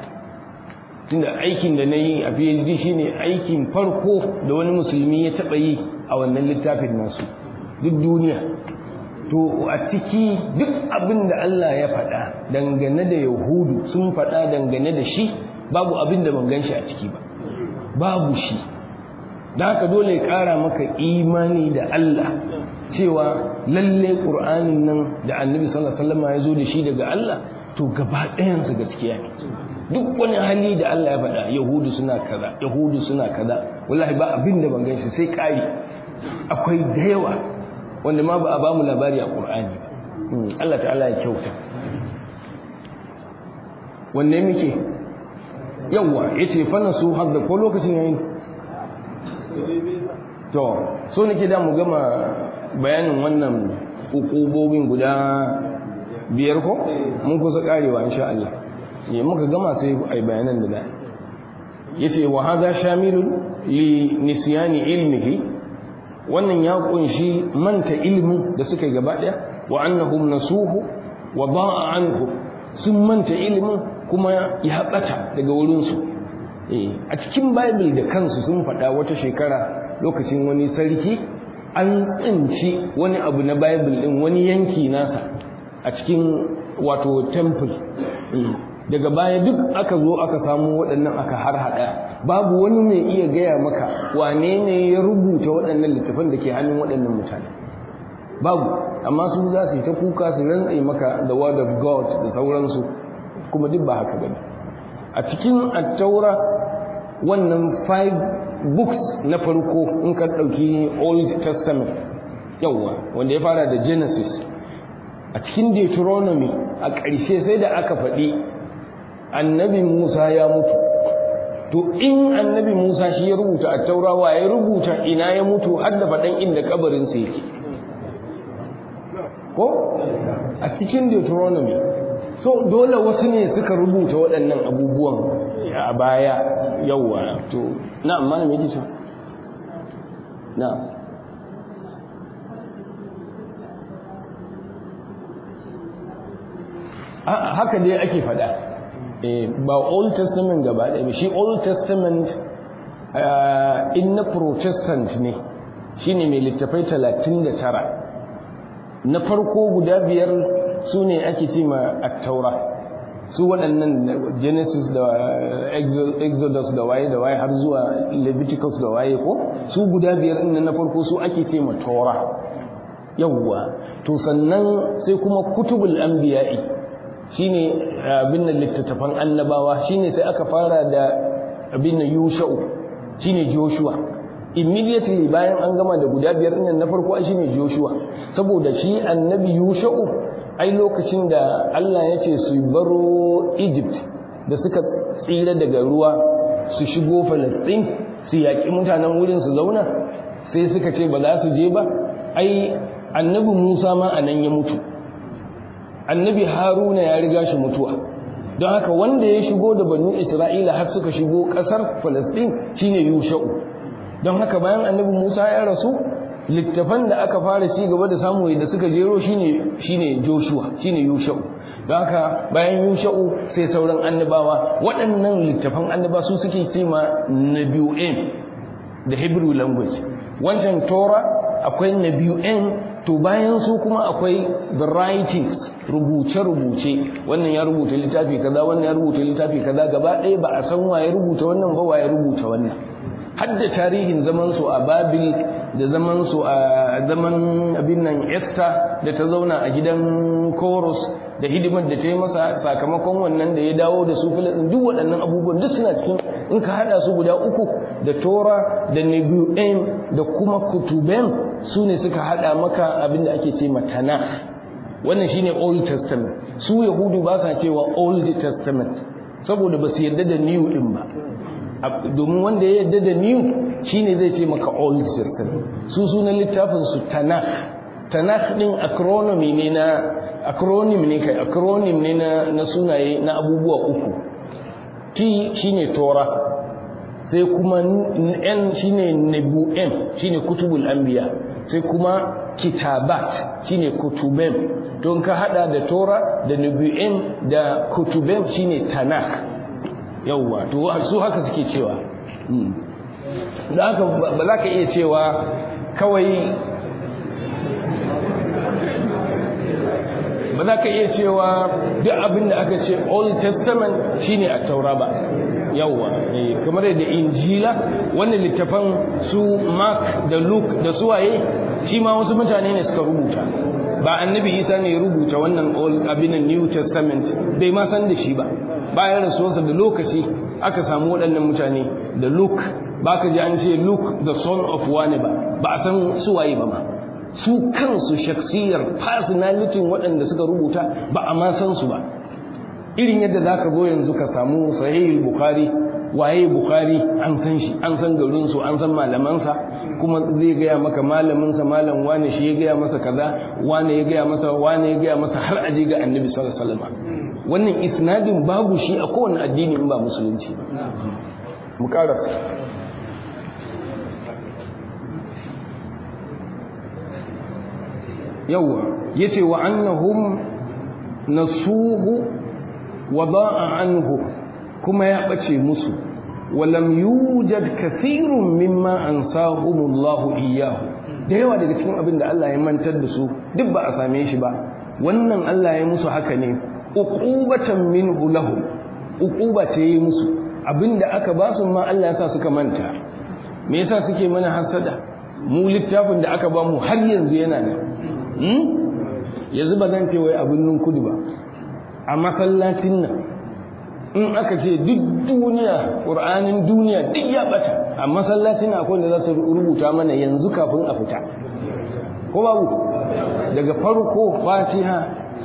tunda aikin da na yi a PhD shine aikin farko da wani musulmi ya taɓa yi a wannan littafin nasu duk duniya. To a ciki duk abin da Allah ya faɗa dangane da Yahudu sun faɗa dangane da shi, babu abin da ban gan shi a ciki ba, babu shi. Da haka dole ya ƙara maka imani da Allah cewa lalle Qur'anin nan da Annabi sallallahu alaihi wasallam ya zo da shi daga Allah, to gaba ɗayan su gaskiya ne. Duk wani hali da Allah ya faɗa, Yahudu suna kaza, Yahudu suna kaza, wallahi ba abin da ban ganshi sai kai. Akwai da yawa wanda ma ba a ba mu labari a Qur'ani ba. Allah ta'ala ya kyauta. Wanne muke? Yawwa, yace fa nasu hadda ko lokacin yayin. To, so nake da mu gama bayanin wannan hukubobin guda biyar ko mun kusa karewa insha Allah. Ne muka gama sai ai bayanan da da yace wa hadha shamilun li nisyani ilmihi, wannan ya kunshi manta ilmin da suka gaba daya, wa annahum nasuhu wa da'a anhu, sun manta ilmin kuma ya bata daga wurin su. a cikin Bible da kansu sun faɗa wata shekara lokacin wani sarki an tsinci wani abu na Bible din, wani yanki nasa a cikin wato temple daga baya duk aka zo aka samu waɗannan aka har hada babu wani mai iya gaya maka wane ne ya rubuta waɗannan littafan da ke hannun waɗannan mutane babu, amma su za su yi ta kuka su rantsa maka the word of God da sauransu, kuma duk ba haka bane. A cikin at-taura wannan five books na farko in ka ɗauki Old Testament yawa wanda ya fara da Genesis, a cikin Deuteronomy a ƙarshe sai da aka faɗi annabi Musa ya mutu. To in annabi Musa shi ya rubuta at-taura, wa ya rubuta ina ya mutu har da faɗan inda kabarinsa yake ko a cikin Deuteronomy. So dole wasu ne suka rubuta waɗannan abubuwan a baya yawa. To na amma me yake na haka dai ake faɗa, ba Old Testament gaba ɗaya ba. Shi Old Testament in na Protestant ne, shine mai littafai talatin da tara. Na farko guda biyar su ne ake ce ma at-taura, su waɗannan Genesis da Exodus da waye da waye har zuwa Leviticus da waye ko su guda biyar ɗin na farko su ake ce ma Torah yawwa. To sannan sai kuma kutubul anbiya'i, shine abin nan littattafan annabawa, shine sai aka fara da abin nan Yusha'u, shine Joshua. Immediately bayan an gama da guda biyar ɗin na farko shine Joshua, saboda shi annabi Yusha'u ai lokacin da Allah ya ce su baro Egypt da suka tsira daga ruwa su shigo Palestine su yaƙi mutanen wurin su zauna, sai suka ce ba za su je ba. Ai annabi Musa ma anan ya mutu, annabi Haruna ya riga shi mutuwa, don haka wanda ya shigo da banu Isra'ila har suka shigo ƙasar Palestine shine Yusha'u. Don haka bayan annabi Musa ya rasu, littafan da aka fara ci gaba da samu da suka jero shine shine Joshua, shine Yusha'u. Don haka bayan Yusha'u sai sauran annabawa. Waɗannan littafan annaba su suke cewa Nabiyu'in da Hebrew language. Wancan Torah akwai Nabiyu'in, to bayan su kuma akwai the writings, rubuce-rubuce. Wannan ya rubuta littafi kaza, wannan ya rubuta littafi kaza, gaba ɗaya ba a san wa ya rubuta wannan ba, wa ya rubuta wannan. Hadda tarihin zaman su a Babil da zaman su a zaman abin nan Esther da ta zauna a gidan Koros da hidimar da ta yi masa sakamakon wannan da ya dawo da su Filistin, duk waɗannan abubuwan duk suna cikin, in ka hada su guda uku da Torah da Nebu'im da kuma Kutuben, su ne suka hada maka abin da ake ce Tanakh. Wannan shine Old Testament. Su Yahudu ba sa cewa Old Testament saboda ba su yarda da New din ba, domin wanda ya yarda da New shine zai ce maka Old Testament. Su sunan littafin su Tanakh. Tanakh din acronym ne na acronym ne kai acronym ne na na sunaye na abubuwa uku. T shine Torah, sai kuma N shine Nebu'im, shine kutubul anbiya, sai kuma kitabat shine kutubem. Don ka hada da Torah da Nebu'im da kutubem shine Tanakh. Yawwa, to su haka suke cewa. Da haka ba za ka iya cewa kawai ba za ka iya cewa duk abin da aka ce Old Testament shine a Taura ba. Yawwa, kamar da Injila, wannan littafan su Mark da Luke da suwaye, shi ma wasu mutane ne suka rubuta. Ba annabi Isa ne ya rubuta wannan Old abin New Testament, bai ma san da shi ba. Bayan rasuwarsa da lokaci aka samu waɗannan mutane da Luke, ba ka ji an ce Luke the son of wane ba, ba a san suwaye ba ma. Su kansu shaksiyar personality waɗanda suka rubuta ba a ma san su ba. Irin yadda za ka zo yanzu ka samu sahihul Bukhari, waye Bukhari an san shi, an san garinsu, an san malamansa, kuma zai gaya maka malaminsa malam wane shi ya gaya masa kaza, wane ya gaya masa, wane ya gaya masa, har aje ga annabi sallallahu alaihi wasallam. Wannan isnadin babu shi a kowane addini in ba musulunci ba. Mu karasa. Yawwa, yace wa annahum nasuhu wa da'a anhu, kuma ya bace musu. Walam yujad kathirun mimma ansahumullahu iyyahu. Da yawa daga cikin abin da Allah ya mantar da su duk ba a same shi ba. Wannan Allah ya musu haka ne uqubatan minhu lahum uquba ce yi musu abinda aka ba su ma Allah ya sa suka manta me yasa suke mana hasada mu littafin da aka ba mu har yanzu yana nan hmm? yanzu ba zan ce wai abin nun kudu ba a masallacin nan in aka ce duk duniya ƙur'anin duniya duk ya bata a masallacin akwai da za su rubuta mana yanzu kafin a fita ko babu daga farko fatiha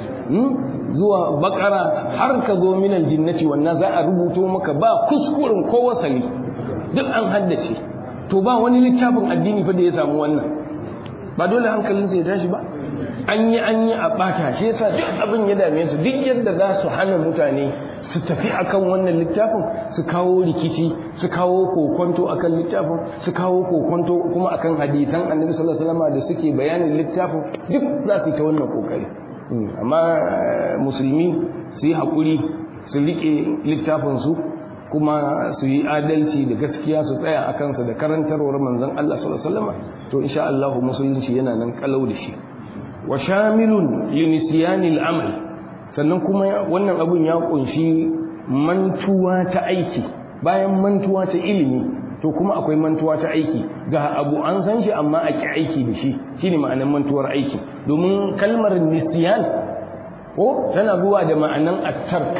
zuwa bakara har ka zo minal jinnati wannan za a rubuto maka ba kuskuren ko wasali duk an haddace to ba wani littafin addini fa da ya samu wannan ba dole hankalinsa ya tashi ba an yi an yi a ɓata shi yasa duk abin ya dame su duk yadda za su hana mutane su tafi akan wannan littafin su kawo rikici su kawo kokonto akan littafin su kawo kokonto kuma akan hadisan annabi sallallahu alaihi wasallam da suke bayanin littafin duk za su yi ta wannan kokari amma musulmi su yi haƙuri su riƙe littafin su kuma su yi adalci da gaskiya su tsaya a kansa da karantarwar manzon Allah sallallahu alaihi wasallam to insha Allah musulunci yana nan kalau da shi wa shamilun li nisyanil amal sannan kuma wannan abun ya kunshi mantuwa ta aiki bayan mantuwa ta ilimi to kuma akwai mantuwa ta aiki ga abu an san shi amma a ki aiki da shi shine ma'anar mantuwar aiki domin kalmar nisyan ko tana zuwa da ma'anar at-tark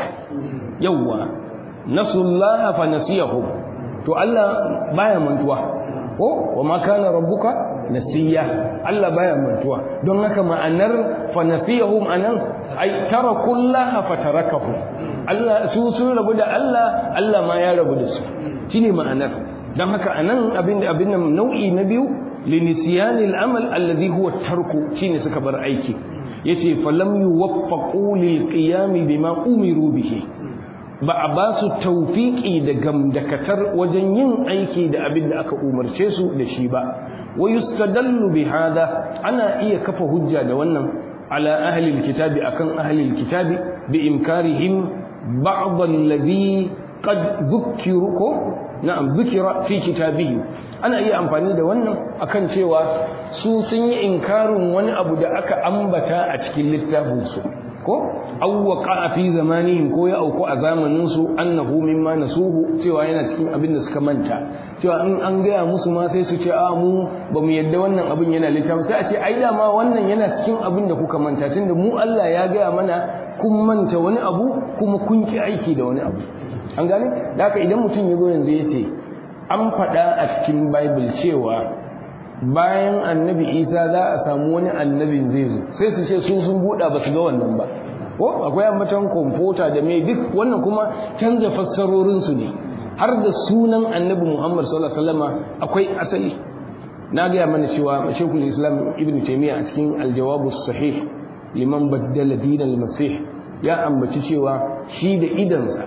yawa nasullaha fa nasiyahum to Allah baya mantuwa ko wa ma kana rabbuka nasiya Allah baya mantuwa don haka ma'anar fa nasiyahum anan ay tarakullaha fa tarakahum Allah su sun rabu da Allah Allah ma ya rabu da su shine ma'anar don haka anan abin abin nau'i na biyu linisyanil amal alladhi huwa tarku shine suka bar aiki yace falam yuwaffaqu lil qiyam bima umiru bihi ba a ba su tawfiki da gamdakatar wajen yin aiki da abin da aka umarce su da shi ba wa yustadallu bi hada ana iya kafa hujja da wannan ala ahli alkitabi akan ahli alkitabi bi imkarihim ba'd alladhi qad dhukiruku na'am dhukira fi kitabihi ana iya amfani da wannan akan cewa su sun yi inkarin wani abu da aka ambata a cikin littafin su ko awwaqa fi zamanihim ko ya auku a zamanin su annahu mimma nasuhu cewa yana cikin abin da suka manta cewa in an gaya musu ma sai su ce a mu ba mu yadda wannan abin yana littafin sai a ce ai dama wannan yana cikin abin da kuka manta tunda mu Allah ya gaya mana kun manta wani abu kuma kun ki aiki da wani abu an gane da haka idan mutum ya zo yanzu ya ce an faɗa a cikin bible cewa bayan annabi isa za a samu wani annabin zai zo sai su ce sun sun buɗa ba su ga wannan ba ko akwai ambatan kwamfuta da mai duk wannan kuma canza fassarorinsu ne har da sunan annabi muhammad sallallahu alaihi wasallam akwai asali na gaya mana cewa shekul islam ibn taymiya a cikin aljawabus sahih liman baddala dinal masih ya ambaci cewa shi da idansa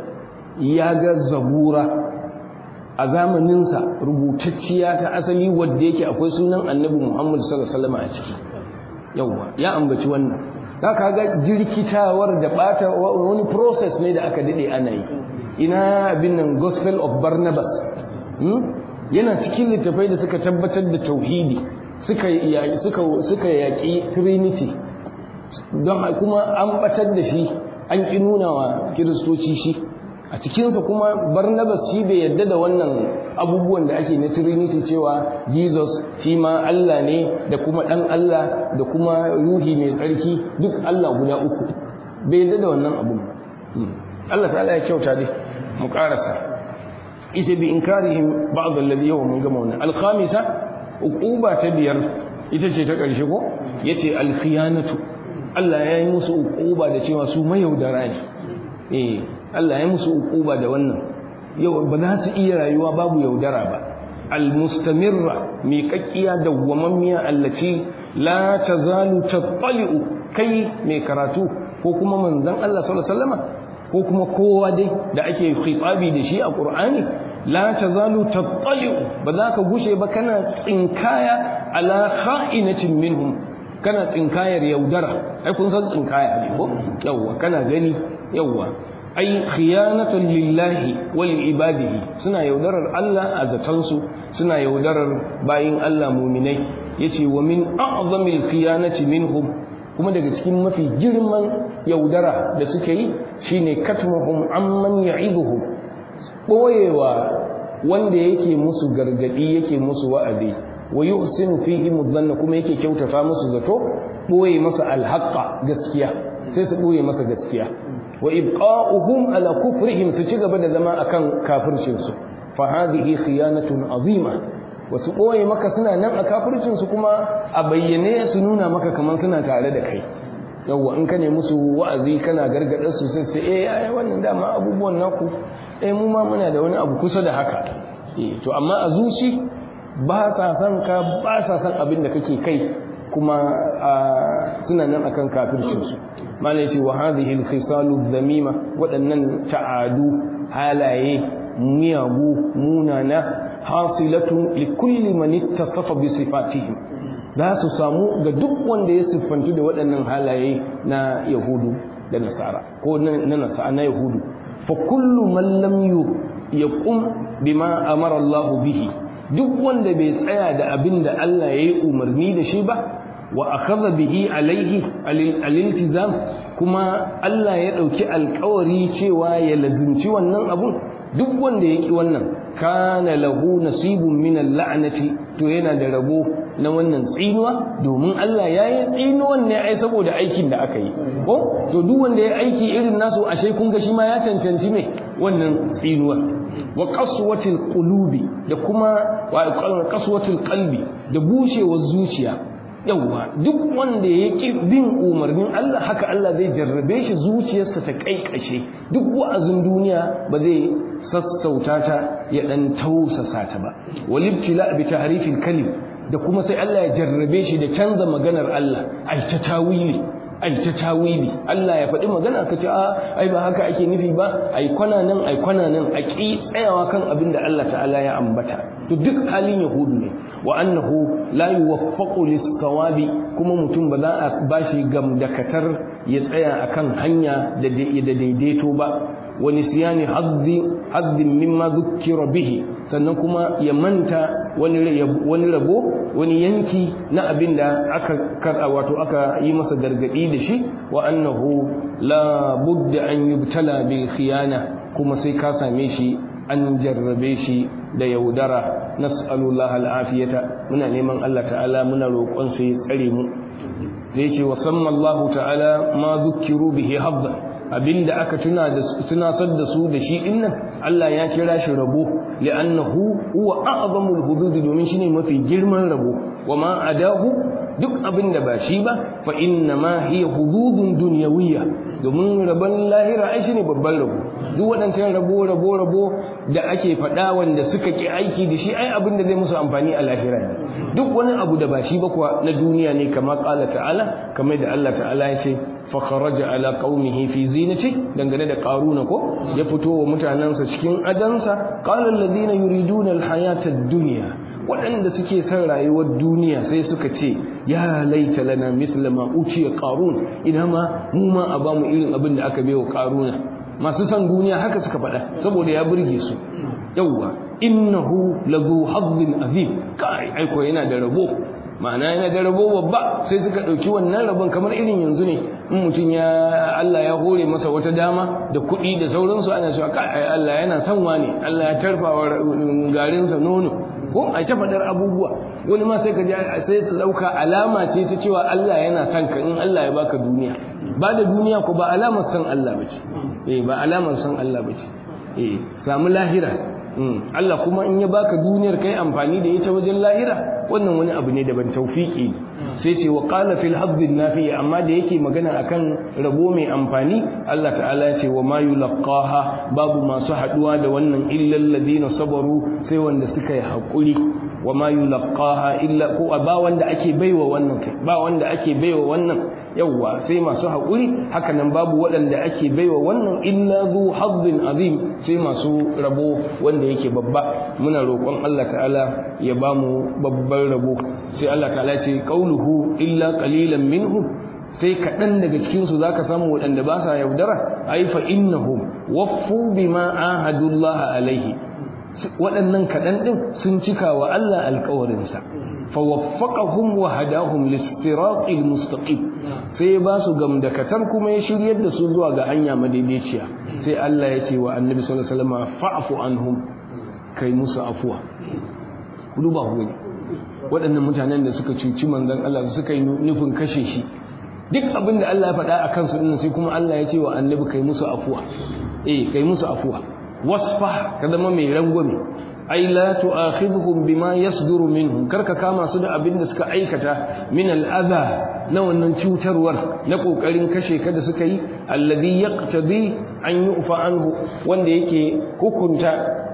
ya ga zabura a zamaninsa rubutacciya ta asali wadda yake akwai sunan annabi Muhammad sallallahu alaihi wasallam a ciki yawa ya ambaci wannan zaka ga jirkitawar da bata wani process ne da aka dade ana yi ina abin nan gospel of Barnabas hmm? yana cikin littafai da suka tabbatar da tauhidi suka suka suka yaki trinity don kuma an batar da shi an ki nuna wa kiristoci shi a cikinsa kuma Barnabas shi bai yadda da wannan abubuwan da ake na Trinity cewa Jesus shi ma Allah ne da kuma ɗan Allah da kuma ruhi mai tsarki duk Allah guda uku bai yadda da wannan abun ba Allah ta'ala ya kyauta dai mu karasa ita bi inkarihim ba'd alladhi yawa mun gama wannan al-khamisa uquba ta biyar ita ce ta ƙarshe ko yace al-khiyanatu Allah ya yi musu uquba da cewa su mayaudara ne eh Allah ya musu uquba da wannan yau ba za su iya rayuwa babu yaudara ba almustamirra miƙaƙiya dawwamammiya allaci la tazalu tattali'u kai mai karatu ko kuma manzon Allah sallallahu alaihi wasallam ko kuma kowa dai da ake khitabi da shi a Qur'ani la tazalu tattali'u ba za ka gushe ba kana tsinkaya ala kha'inatin minhum kana tsinkayar yaudara ai kun san tsinkaya ne ko yawa kana gani yawa ai khiyanatan lillahi wa lil ibadihi suna yaudarar Allah a zatansu suna yaudarar bayin Allah mu'minai yace wa min a'zamil khiyanati minhum kuma daga cikin mafi girman yaudara da suke yi shine katmuhum amman ya'iduhum, boyewa wanda yake musu gargadi yake musu wa'azi, wa yuhsinu fihi mudhanna, kuma yake kyautata musu zato, boye masa alhaqqa gaskiya, sai su boye masa gaskiya, wa ibqa'uhum ala kufrihim, su ci gaba da zama akan kafircin su. fa hadhihi khiyanatun azima, wasu boye maka suna nan a kafircin su kuma a bayyane su nuna maka kaman suna tare da kai. yawwa in ka ne musu wa'azi kana gargada su sai sai eh ai wannan dama abubuwan naku eh mu ma muna da wani abu kusa da haka. eh to amma a zuci ba sa san ka ba sa san abin da kake kai, kuma suna nan akan kafircin su. malai shi wa hadhihi al-khisalu dhamima, wadannan ta'adu halaye miyagu munana hasilatun li kulli man ittasafa bi sifatihim, za su samu ga duk wanda ya siffantu da waɗannan halaye na yahudu da nasara ko na nasara na yahudu. fa kullu man lam yaqum bima amara Allah bihi, duk wanda bai tsaya da abin da Allah ya yi umarni da shi ba, wa akhadha bihi alaihi al-iltizam, kuma Allah ya dauki alƙawari cewa ya lazimci wannan abun, duk wanda ya ki wannan kana lahu nasibun min al-la'nati, to yana da rabo na wannan tsinuwa, domin Allah ya yi tsinuwan ne ai saboda aikin da aka yi ko to duk wanda ya aiki irin nasu ashe kun ga shi ma ya cancanci me wannan tsinuwa. wa qaswatil qulubi, da kuma wa qaswatil qalbi, da bushewar zuciya. yawa duk wanda ya ki bin umarnin Allah, haka Allah zai jarrabe shi, zuciyarsa ta kaikashe, duk wa'azin duniya ba zai sassauta ta ya dan tausasa ta ba. walibtila bi tahrifil kalim, da kuma sai Allah ya jarrabe shi da canza maganar Allah, ai ta tawili ai ta tawili Allah ya faɗi magana ka ce a ai ba haka ake nufi ba, ai kwana nan ai kwana nan, a ƙi tsayawa kan abin da Allah ta'ala ya ambata. to duk halin yahudu ne. wa annahu la yuwaffaqu lis-sawabi, kuma mutum ba za a bashi gamdakatar ya tsaya akan hanya da daidaito ba. wa nisyani haddi haddin mimma dhukkira bihi, sannan kuma ya manta wani wani rabo wani yanki na abinda aka kar'a wato aka yi masa gargadi da shi. wa annahu la budda an yubtala bil khiyana, kuma sai ka same shi an jarrabe shi da yaudara. nas'alullaha al'afiyata, muna neman Allah ta'ala muna roƙon sa ya tsare mu. zai ce wa samma Allah ta'ala ma dhukkiru bihi hadda, abinda aka tuna da tunasar da su da shi dinnan Allah ya kira shi rabo, li'annahu huwa a'zamul hudud, domin shine mafi girman rabo. wa ma adahu, duk abinda ba shi ba, fa inna ma hiya hududun dunyawiyya, domin rabon lahira ai shine babban rabo. duk wadancan rabo rabo rabo da ake faɗa wanda suka ki aiki da shi, ai abinda zai musu amfani a lahira ne. duk wani abu da ba shi ba kuwa na duniya ne, kama qala ta'ala, kamar da Allah ta'ala ya ce fa kharaja ala qaumihi fi zinati, dangane da qaruna ko ya fito wa mutanansa cikin adansa. qala alladhina yuriduna alhayata ad-dunya, waɗanda suke son rayuwar duniya sai suka ce ya laita lana mithla ma utiya qarun, ina ma mu ma a bamu irin abin da aka baiwa qaruna. masu son duniya haka suka faɗa saboda ya burge su. yawwa innahu lazu hazzin azim, kai aiko yana da rabo, ma'ana yana da rabo babba. sai suka ɗauki wannan rabon kamar irin yanzu ne, in mutum ya Allah ya hore masa wata dama da kuɗi da sauransu, ana cewa kai Allah yana son wani, Allah ya tarfawa garinsa nono, ko ai ta faɗar abubuwa. wani ma sai ka ji sai su ɗauka alama ce ta cewa Allah yana son ka in Allah ya baka duniya. ba da duniya ko ba alamar son Allah bace, eh ba alamar son Allah bace. eh samu lahira. Allah kuma in ya baka duniyar kai amfani da ita wajen lahira, wannan wani abu ne daban, tawfiki. sai ce wa qala fil hadd nafi, amma da yake magana akan rabo mai amfani, Allah ta'ala ya ce wa ma yulqaha, babu masu haduwa da wannan illa alladhina sabaru, sai wanda suka yi hakuri. wa ma yulqaha illa ko ba wanda ake baiwa wannan kai ba wanda ake baiwa wannan yawa sai masu hakuri. haka nan babu waɗanda ake baiwa wannan illa zu hazzin azim, sai masu rabo wanda yake babba. muna roƙon Allah ta'ala ya bamu babban rabo. sai Allah ta'ala ce qauluhu illa qalilan minhum, sai kaɗan daga cikinsu za ka samu waɗanda ba sa yaudara. ai fa innahum waffu bima ahadullah alaihi, waɗannan kaɗan ɗin sun cika wa Allah alƙawarinsa fa waffaqahum wa hadahum lis-siratil mustaqim sai ya ba su gamdakatar kuma ya shiryar da su zuwa ga hanya madaidaiciya sai Allah ya ce wa annabi sallallahu alaihi wasallam fa'fu anhum kai musu afuwa ku duba ku gani waɗannan mutanen da suka cuci manzon Allah suka yi nufin kashe shi duk abin da Allah ya faɗa a kansu ɗin sai kuma Allah ya ce wa annabi kai musu afuwa eh kai musu afuwa wasfa ka zama mai rangwame ai la tu'akhidhuhum bima yasduru minhum karka kama su da abin da suka aikata min al'adha na wannan cutarwar na kokarin kashe ka da suka yi alladhi yaqtadi an yu'fa anhu wanda yake hukunta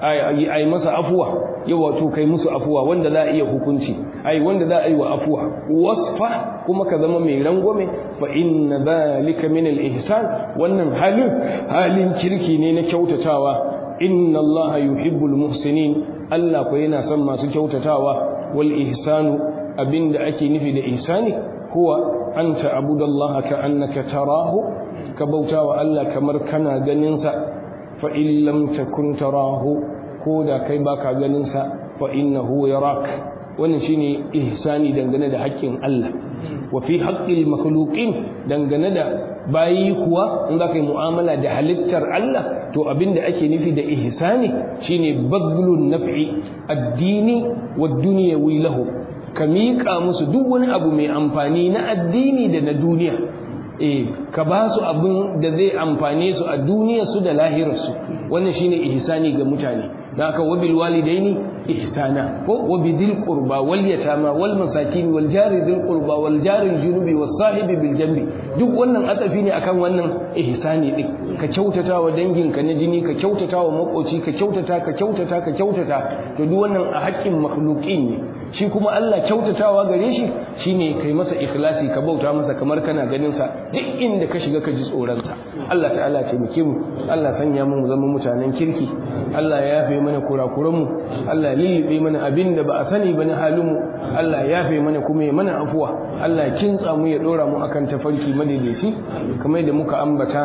ai masa afuwa yau wato kai musu afuwa wanda za a iya hukunci ai wanda za a yi wa afuwa wasfa kuma ka zama mai rangwame fa inna dhalika min al-ihsan wannan halin halin kirki ne na kyautatawa inna allaha yuhibbul muhsinin Allah ko yana son masu kyautatawa wal ihsanu abinda ake nufi da ihsani huwa anta abudallaha ka annaka tarahu ka bautawa Allah kamar kana ganin sa fa in lam takun tarahu ko da kai baka ganin sa fa innahu yarak wannan shine ihsani dangane da haƙƙin Allah wa fi haqqil makhluqin dangane da bayi kuwa in za ka yi mu'amala da halittar Allah to abinda ake nufi da ihsani shine badlun naf'i addini wad dunyawi lahu ka miƙa musu duk wani abu mai amfani na addini da na duniya eh ka ba su abin da zai amfane su a duniyar su da lahirar su wannan shine ihsani ga mutane da aka wabil walidaini ihsana ko wabidil qurba wal yatama wal masakin wal jari dil qurba wal jari al junubi was sahibi bil jambi duk wannan atafi ne akan wannan ihsani din ka kyautata wa danginka na jini ka kyautata wa makoci ka kyautata ka kyautata ka kyautata to duk wannan a haƙƙin makhluqin ne shi kuma Allah kyautatawa gare shi shine kai masa ikhlasi ka bauta masa kamar kana ganin sa duk inda ka shiga ka ji tsoron sa Allah ta'ala ce muke mu Allah sanya mu zama mutanen kirki Allah ya yafe mana kurakuran mu Allah lilibe mana abinda ba a sani ba na halin mu Allah ya yafe mana kuma ya mana afuwa Allah ya kintsa mu ya dora mu akan tafarki madaidaici kamar da muka ambata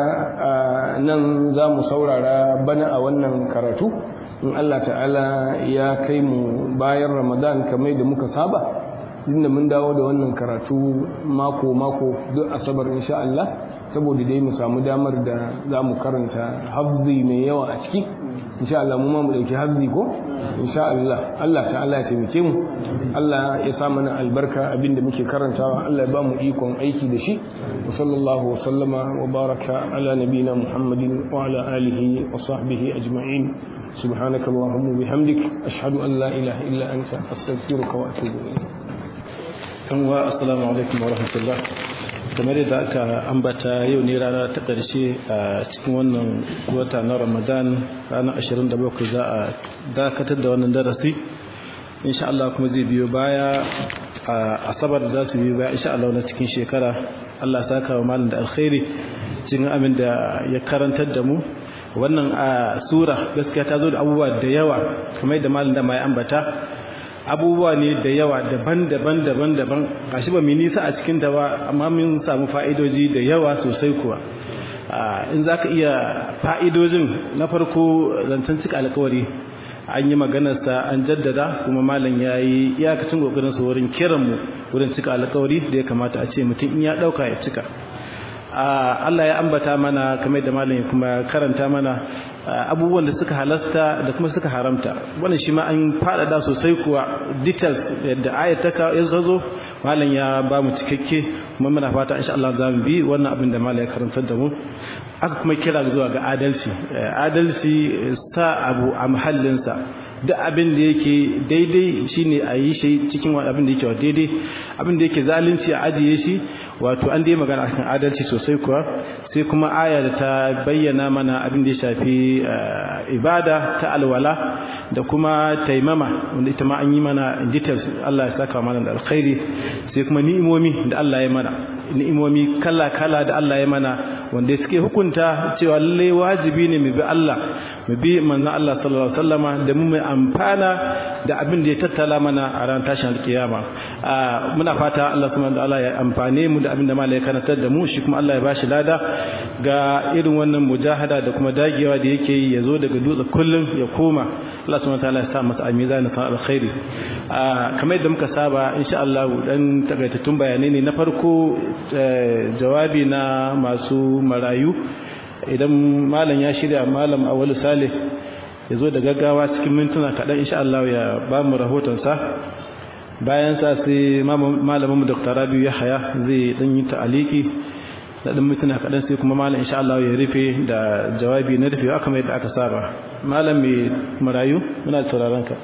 nan za mu saurara bana a wannan karatu in Allah ta'ala ya kai mu bayan Ramadan kamar da muka saba inda mun dawo da wannan karatu mako mako duk asabar insha Allah saboda dai mu samu damar da za mu karanta hafzi mai yawa a ciki insha Allah mu ma mu dauki hafzi ko insha Allah Allah ta'ala ya taimake mu Allah ya sa mana albarka abinda muke karantawa Allah ya ba mu ikon aiki da shi wa sallallahu wa sallama wa baraka ala nabina Muhammadin wa ala alihi wa sahbihi ajma'in سبحانك اللهم وبحمدك أشهد أن لا إله إلا أنت أستغفرك وأتوب إليك. السلام عليكم ورحمة الله. kamar da aka ambata yau ne rana ta ƙarshe a cikin wannan wata na Ramadan ranar ashirin da bakwai za a dakatar da wannan darasi insha Allah kuma zai biyo baya a asabar da za su biyo baya insha Allah na cikin shekara Allah saka wa malam da alkhairi cikin abin da ya karantar da mu wannan a sura gaskiya ta zo da abubuwa da yawa kamar da malam da mai ambata abubuwa ne da yawa daban-daban daban-daban gashi ba mu nisa a cikin ta ba amma mun samu fa'idoji da yawa sosai kuwa in zaka iya fa'idojin na farko zancen cika alƙawari an yi maganar sa an jaddada kuma malam yayi iyakacin kokarin sa wurin kiran mu wurin cika alƙawari da ya kamata a ce mutum in ya dauka ya cika Allah ya ambata mana kamar da malam kuma karanta mana abubuwan da suka halasta da kuma suka haramta wannan shi ma an faɗaɗa sosai kuwa details da ayat ta yazo malam ya ba mu cikakke kuma muna fata insha Allah za mu bi wannan abin da malam ya karanta da mu aka kuma kira zuwa ga adalci adalci sa abu a mahallinsa duk abin da yake daidai shine a yi shi cikin abin da yake daidai abin da yake zalunci a ajiye shi wato an dai magana akan adalci sosai kuwa sai kuma aya da ta bayyana mana abin da ya shafi ibada ta alwala da kuma taimama wanda ita ma an yi mana details Allah ya saka mana da alkhairi sai kuma ni'imomi da Allah ya mana ni'imomi kala kala da Allah ya mana wanda suke hukunta cewa lalle wajibi ne mu bi Allah mu bi manzon Allah sallallahu alaihi wasallama da mu mai amfana da abin da ya tattala mana a ran tashin alkiyama muna fata Allah subhanahu wa ta'ala ya amfane mu da abin da malai karantar da mu shi kuma Allah ya bashi lada ga irin wannan mujahada da kuma dagewa da yake yi yazo daga dutse kullum ya koma Allah subhanahu wa ta'ala ya sa masa a mizanin sa alkhairi kamar yadda muka saba insha Allah dan takaitattun bayanai ne na farko jawabi na masu marayu idan malam ya shirya malam Awwalu Salih ya zo da gaggawa cikin mintuna kaɗan insha Allah ya ba mu rahotonsa bayan sa sai malamin mu Dr. Rabiu Yahaya zai dan yi ta'aliki da dan mintuna kaɗan sai kuma malam insha Allah ya rufe da jawabi na rufe kamar yadda aka saba malam mai marayu muna sauraron ka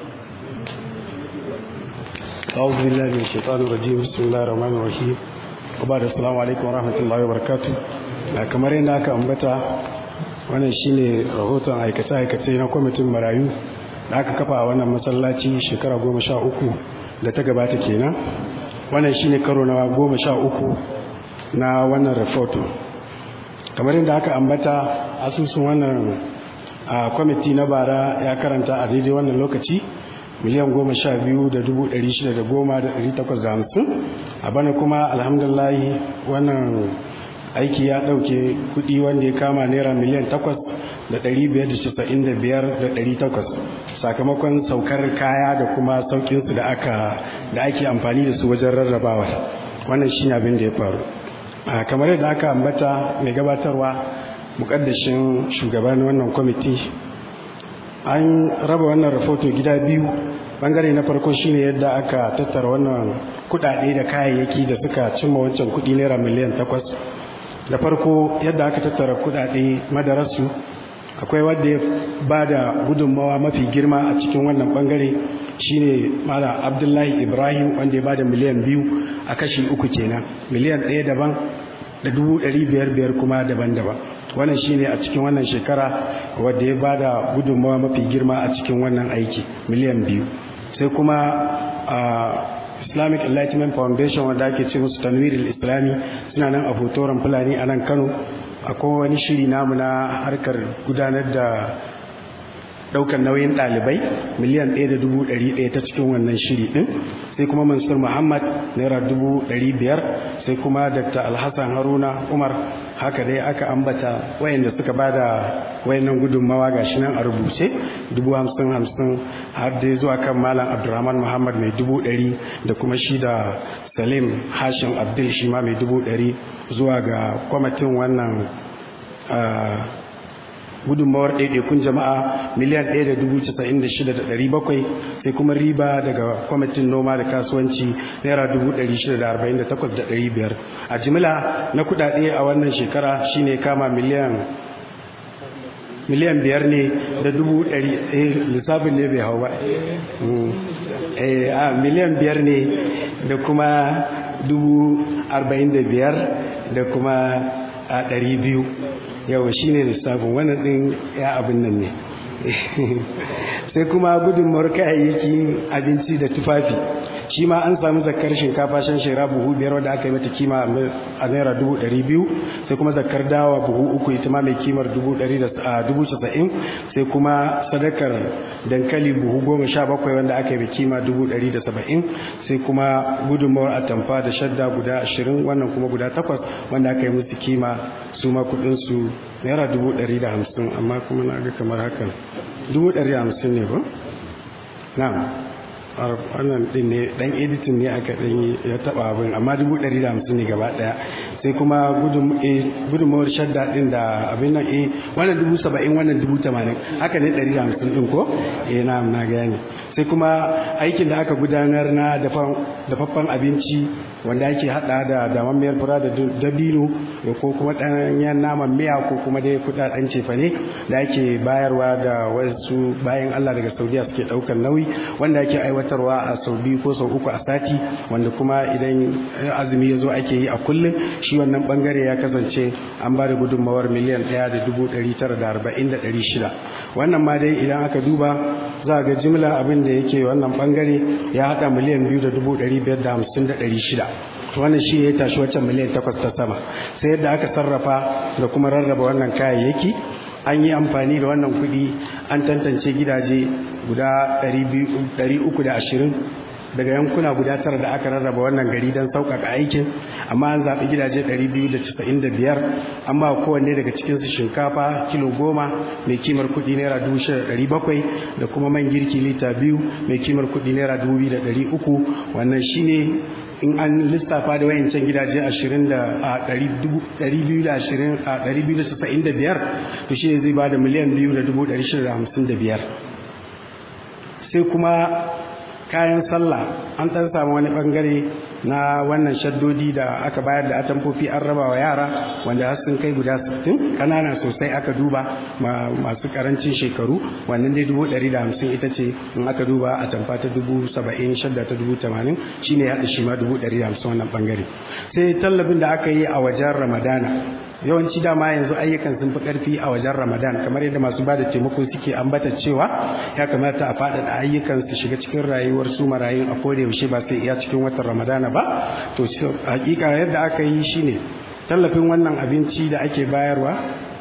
أعوذ بالله من الشيطان الرجيم بسم الله الرحمن الرحيم وبعد السلام عليكم ورحمة الله وبركاته kamar yadda aka ambata wannan shine rahoton aikace-aikace na kwamitin marayu da aka kafa a wannan masallaci shekara goma sha uku da ta gabata kenan wannan shine karo na goma sha uku na wannan rahoton kamar yadda aka ambata asusun wannan kwamiti na bara ya karanta a daidai wannan lokaci miliyan goma sha biyu da dubu ɗari shida da goma da ɗari takwas da hamsin a bana kuma alhamdulillahi wannan aiki ya ɗauke kuɗi wanda ya kama naira miliyan takwas da ɗari biyar da casa'in da biyar da ɗari takwas sakamakon saukar kaya da kuma sauƙinsu da aka da ake amfani da su wajen rarrabawa wannan shi ne abin da ya faru kamar yadda aka ambata mai gabatarwa muƙaddashin shugaban wannan kwamiti an raba wannan rahoto gida biyu bangare na farko shine yadda aka tattara wannan kudade da kayayyaki da suka cimma wancan kudi naira miliyan takwas da farko yadda aka tattara kudade madarasu akwai wanda ya bada gudunmawa mafi girma a cikin wannan bangare shine Malam Abdullahi Ibrahim wanda ya bada miliyan biyu a kashi uku kenan miliyan ɗaya daban da dubu ɗari biyar biyar kuma daban-daban wannan shine a cikin wannan shekara wanda ya bada gudunmawa mafi girma a cikin wannan aiki miliyan biyu sai kuma a Islamic Enlightenment Foundation wanda ake ce musu Tanwirul Islami suna nan a Hotoron Fulani a nan Kano akwai wani shiri namu na harkar gudanar da daukar nauyin ɗalibai miliyan ɗaya da dubu ɗari ɗaya ta cikin wannan shiri ɗin sai kuma Mansur Muhammad naira dubu ɗari biyar sai kuma Dr. Alhassan Haruna Umar haka dai aka ambata wayanda suka bada wayannan gudunmawa gashi nan a rubuce dubu hamsin hamsin har dai zuwa kan Malam Abdulrahman Muhammad mai dubu ɗari da kuma shi da Salim Hashim Abdul shi ma mai dubu ɗari zuwa ga kwamitin wannan gudunmawar ɗaiɗaikun jama'a miliyan ɗaya da dubu casa'in da shida da ɗari bakwai sai kuma riba daga kwamitin noma da kasuwanci naira dubu ɗari shida da arba'in da takwas da ɗari biyar a jimila na kuɗaɗe a wannan shekara shine kama miliyan miliyan biyar ne da dubu ɗari eh lissafin ne bai hau ba eh a miliyan biyar ne da kuma dubu arba'in da biyar da kuma a ɗari biyu yau shi ne lissafin wannan ɗin ya abin nan ne sai kuma gudunmawar kayayyakin abinci da tufafi shi ma an samu zakar shinkafa shan shera buhu biyar wadda aka yi mata kima a naira dubu ɗari biyu sai kuma zakar dawa buhu uku ita ma mai kimar dubu ɗari da dubu casa'in sai kuma sadakar dankali buhu goma sha bakwai wanda aka yi mai kima dubu ɗari da saba'in sai kuma gudunmawar atamfa da shadda guda ashirin wannan kuma guda takwas wanda aka yi musu kima su ma kuɗinsu naira dubu ɗari da hamsin amma kuma na ga kamar hakan dubu ɗari da hamsin ne ba? na'am wannan din ne dan editing ne aka dan ya taba abin amma dubu ɗari da hamsin ne gaba daya sai kuma gudunmawar shadda din da abin nan eh wannan dubu saba'in wannan dubu tamanin haka ne ɗari da hamsin din ko eh na na gane sai kuma aikin da aka gudanar na dafaffen abinci wanda ake hada da damammiyar fura da dabino ko kuma ɗanyen naman miya ko kuma dai kudaden cefane da ake bayarwa da wasu bayan Allah daga Saudiya suke daukar nauyi wanda ake aiwatarwa a sau biyu ko sau uku a sati wanda kuma idan azumi ya zo ake yi a kullum shi wannan bangare ya kasance an ba da gudunmawar miliyan ɗaya da dubu ɗari tara da arba'in da ɗari shida wannan ma dai idan aka duba za ga jimla abin da yake wannan bangare ya haɗa miliyan biyu da dubu ɗari biyar da hamsin da ɗari shida wannan shi ya tashi waccan miliyan takwas ta sama sai yadda aka sarrafa da kuma rarraba wannan kayayyaki an yi amfani da wannan kuɗi an tantance gidaje guda ɗari uku da ashirin daga yankuna guda tara da aka rarraba wannan gari don sauƙaƙa aikin, amma an zaɓi gidaje ɗari biyu da casa'in da biyar, an ba kowanne daga cikinsu shinkafa kilo goma mai kimar kuɗi naira dubu shida da ɗari bakwai da kuma man girki lita biyu mai kimar kuɗi naira dubu biyu da ɗari uku. Wannan shine in an lissafa da wayancan gidaje ashirin da ɗari biyu da ashirin a ɗari biyu da casa'in da biyar, to shine zai ba da miliyan biyu da dubu ɗari shida da hamsin da biyar. Sai kuma kayan sallah an ɗan samu wani ɓangare na wannan shaddodi da aka bayar da atamfofi an raba wa yara wanda har sun kai guda sittin ƙanana sosai aka duba masu ƙarancin shekaru, wannan dai dubu ɗari da hamsin ita ce in aka duba atamfa ta dubu saba'in shadda ta dubu tamanin shine ya haɗa shi ma dubu ɗari da hamsin wannan ɓangare. Sai tallafin da aka yi a wajen ramadana, yawanci dama yanzu ayyukan sun fi ƙarfi a wajen ramadan, kamar yadda masu ba da taimako suke ambata cewa ya kamata a faɗaɗa ayyukan su shiga cikin rayuwar su marayun a koda yaushe ba sai iya cikin watan ramadana ba. To hakika yadda aka yi shine tallafin wannan abinci da ake bayarwa,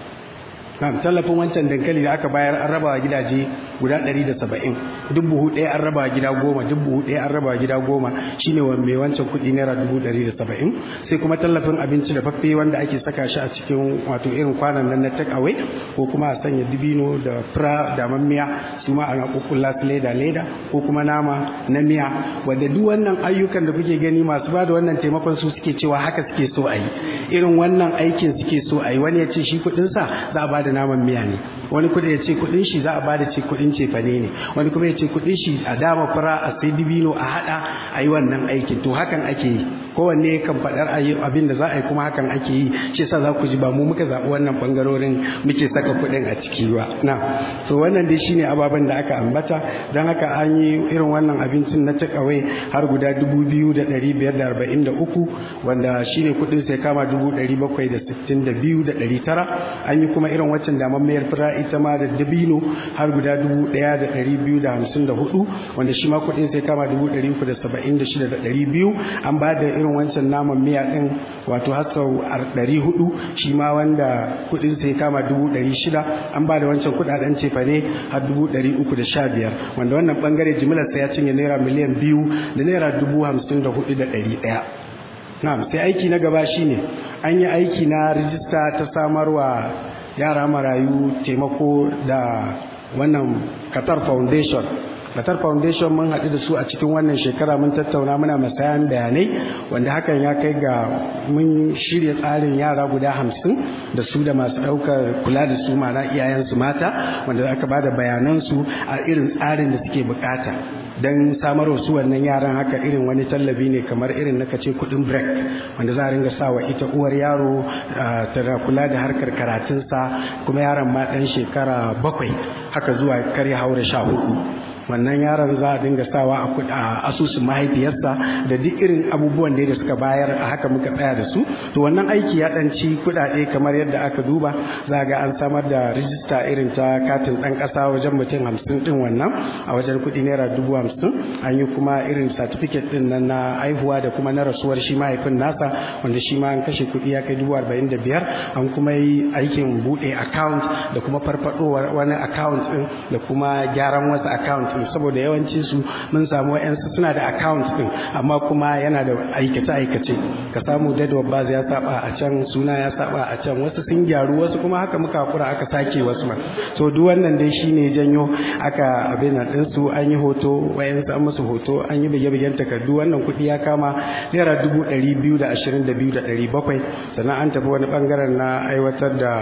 tallafin wancan dankali da aka bayar an raba gidaje guda ɗari da saba'in, duk buhu ɗaya an raba gida goma, duk buhu ɗaya an raba gida goma shine mai wancan kuɗi naira dubu ɗari da saba'in. Sai kuma tallafin abinci da faffe wanda ake saka shi a cikin wato irin kwanan nan na take away, ko kuma a sanya dibino da fura da mammiya su ma a kukkulla su leda leda, ko kuma nama na miya, wanda duk wannan ayyukan da kuke gani masu ba da wannan taimakon su suke cewa haka suke so a yi, irin wannan aikin suke so a yi. Wani ya ce shi kuɗinsa za a ba da naman miya ne, wani kudi ya ce kudin shi za a bada ce kudin cefane ne, wani kuma ya ce kudin shi a dama fura a sai dibino a hada a yi wannan aikin. To hakan ake yi, kowanne kan faɗar abin da za a yi kuma hakan ake yi. Shi yasa za ku ji ba mu muka zaɓi wannan bangarorin muke saka kudin a ciki ba na. So wannan dai shine ababen da aka ambata. Don haka an yi irin wannan abincin na take away har guda dubu biyu da ɗari biyar da arba'in da uku, wanda shine kudin sai kama dubu ɗari bakwai da sittin da biyu da ɗari tara. An yi kuma irin waccan damammiyar fura ita ma da dabino har guda dubu ɗaya da ɗari biyu da hamsin da hudu, wanda shi ma kuɗin sai kama dubu ɗari uku da saba'in da shida da ɗari biyu. An ba da irin wancan naman miya ɗin wato har sau ɗari hudu, shi ma wanda kuɗin sai kama dubu ɗari shida. An ba da wancan kuɗaɗen cefane har dubu ɗari uku da sha biyar, wanda wannan ɓangare jimlar sai ya cinye naira miliyan biyu da naira dubu hamsin da hudu da ɗari ɗaya. Na'am, sai aiki na gaba shine an yi aiki na rijista ta samarwa yara marayu taimako da wannan Qatar Foundation. Qatar Foundation mun haɗu da su a cikin wannan shekara, mun tattauna muna masayan bayanai, wanda hakan ya kai ga mun shirya tsarin yara guda hamsin da su da masu ɗaukar kula da su, mana iyayensu mata, wanda aka ba da bayanansu a irin tsarin da suke bukata don samarwa su wannan yaran. Haka irin wani tallafi ne kamar irin na kace kudin break, wanda za a ringa sawa ita uwar yaro ta kula da harkar karatunsa, kuma yaron ma ɗan shekara bakwai haka zuwa kar ya haura sha hudu. wannan yaron za a dinga sawa a asusun mahaifiyarsa da duk irin abubuwan da suka bayar, a haka muka tsaya da su. To wannan aiki ya ɗanci kuɗaɗe kamar yadda aka duba, za ga an samar da rijista irin ta katin ɗan ƙasa wajen mutum hamsin ɗin wannan a wajen kuɗi naira dubu hamsin. An yi kuma irin certificate ɗin nan na haihuwa da kuma na rasuwar shi mahaifin nasa, wanda shi ma an kashe kuɗi ya kai dubu arba'in da biyar. An kuma yi aikin buɗe account da kuma farfaɗowar wani account ɗin da kuma gyaran wasu account ɗin, saboda yawancin su mun samu wa'yansu suna da account ɗin amma kuma yana da aikace-aikace, ka samu deadwood baz ya saba a can, suna ya saba a can, wasu sun gyaru, wasu kuma haka muka hakura aka sake wasu ma. So duk wannan dai shine janyo aka abin nan din su, an yi hoto, wa'yansu an musu hoto, an yi bige-bigen takardu. Wannan kuɗi ya kama naira dubu ɗari biyu da ashirin da biyu da ɗari bakwai. Sannan an tafi wani ɓangaren na aiwatar da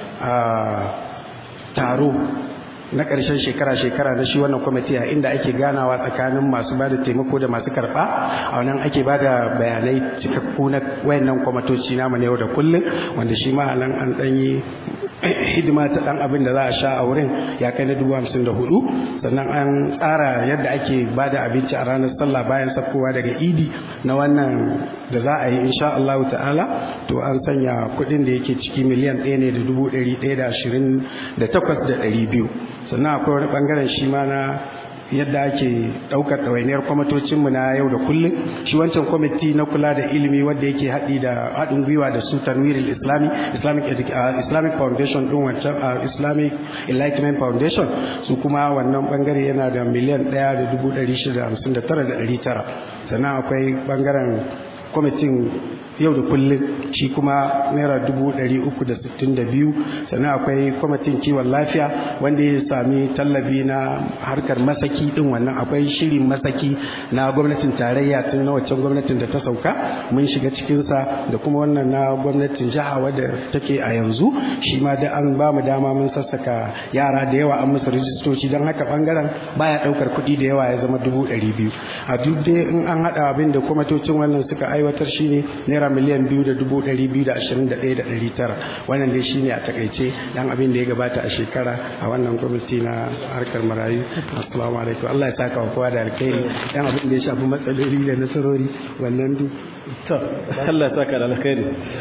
taro na ƙarshen shekara-shekara na shi wannan kwamiti, a inda ake ganawa tsakanin masu ba da taimako da masu karɓa. A wannan ake ba da bayanai cikakku na wayannan kwamitoci namu na yau da kullum, wanda shi ma nan an ɗan yi hidima ta ɗan abin da za a sha a wurin ya kai na dubu hamsin da hudu. Sannan an tsara yadda ake ba da abinci a ranar sallah bayan saukowa daga idi na wannan da za a yi insha Allah ta'ala. To an sanya kuɗin da yake ciki miliyan ɗaya ne da dubu ɗari ɗaya da ashirin da takwas da ɗari biyu. Sannan akwai wani ɓangaren shi ma na yadda ake ɗaukar ɗawainiyar kwamitocinmu na yau da kullum. Shi wancan kwamiti na kula da ilimi wanda yake haɗi da haɗin gwiwa da su Tanwirul Islami Islamic uh, Islamic Foundation ɗin wancan uh, Islamic Enlightenment Foundation, su kuma wannan bangare yana da miliyan ɗaya da dubu ɗari shida hamsin da tara da ɗari tara. Sannan akwai bangaren kwamitin yau da kullum, shi kuma naira dubu ɗari uku da sittin da biyu. Sannan akwai kwamitin kiwon lafiya wanda ya sami tallafi na harkar masaki din. Wannan akwai shirin masaki na gwamnatin tarayya tun na waccan gwamnatin da ta sauka, mun shiga cikinsa, da kuma wannan na gwamnatin jiha wadda take a yanzu, shi ma da an ba mu dama mun sassaka yara da yawa an musu rijistoci, don haka bangaren baya ɗaukar kuɗi da yawa ya zama dubu ɗari biyu. A duk dai in an haɗa abin da kwamitocin wannan suka aiwatar shine naira miliyan biyu da dubu ɗari biyu da ashirin da ɗaya da ɗari tara. Wannan dai shine a takaice dan abin da ya gabata a shekara a wannan kwamiti na harkar marayu. Assalamu alaikum. Allah ya saka wa kowa da alkhairi. Dan abin da ya shafi matsaloli da nasarori wannan duk to Allah ya saka da alkhairi.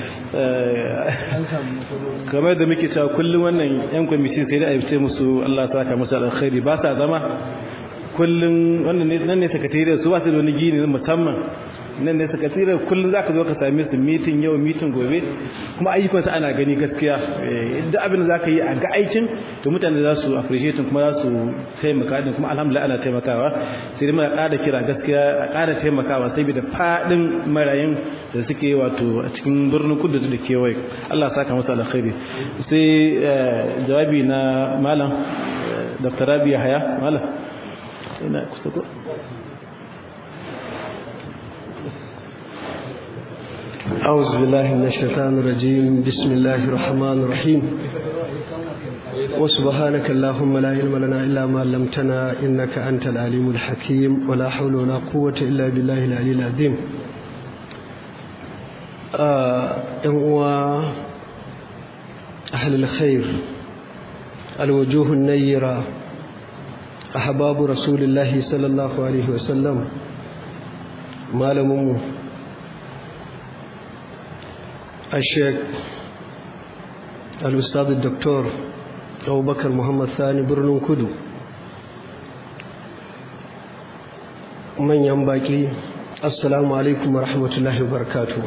Kamar da muke cewa kullum wannan yan kwamiti sai da ayyuce musu Allah ya saka musu alkhairi, ba sa zama kullum wannan ne nan ne sakatare su ba su da wani gini musamman, nan ne sakatare kullum zaka zo ka same su meeting yau meeting gobe, kuma ayyukan su ana gani gaskiya. Duk abin da zaka yi a ga aikin to mutane za su appreciate kuma za su taimaka din, kuma alhamdulillah ana taimakawa. Sai dai muna ƙara kira gaskiya a ƙara taimakawa saboda fadin marayin da suke wato a cikin birnin Kudu da kewaye. Allah ya saka musu alkhairi. Sai jawabi na malam Dr. Rabi Yahaya. Malam ina kusa ko أعوذ بالله من الشيطان الرجيم. بسم الله الرحمن الرحيم. وسبحانك اللهم لا علم لنا إلا ما علمتنا إنك أنت العليم الحكيم ولا حول ولا قوة إلا بالله العلي العظيم. آه أهل الخير، الوجوه النيرة، أحباب رسول الله صلى الله عليه وسلم، malaminmu الشيخ الأستاذ الدكتور أبو بكر محمد ثاني برنون كدو، من ينبغي السلام عليكم ورحمة الله وبركاته.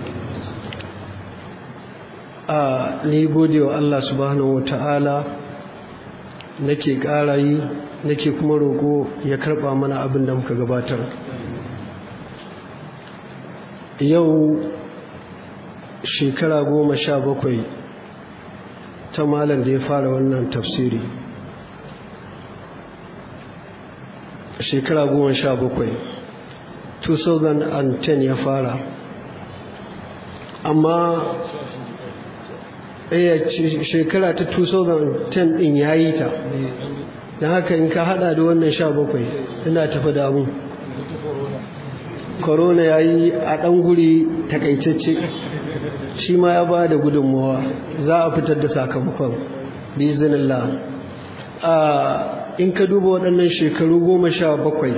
a ni gode wa Allah subhanahu wataala nake ƙara yi, nake kuma roƙo ya karɓa mana abin da muka gabatar. Yau shekara goma sha bakwai ta malam da ya fara wannan tafsiri, shekara goma sha bakwai two thousand ten ya fara, amma eh shekara ta two thousand ten din yayi ta, dan haka in ka hada da wannan sha bakwai ina tafi da mu corona yayi a dan guri takaitacce, shi ma ya ba da gudunmawa, za a fitar da sakamakon biiznillah. a in ka duba waɗannan shekaru goma sha bakwai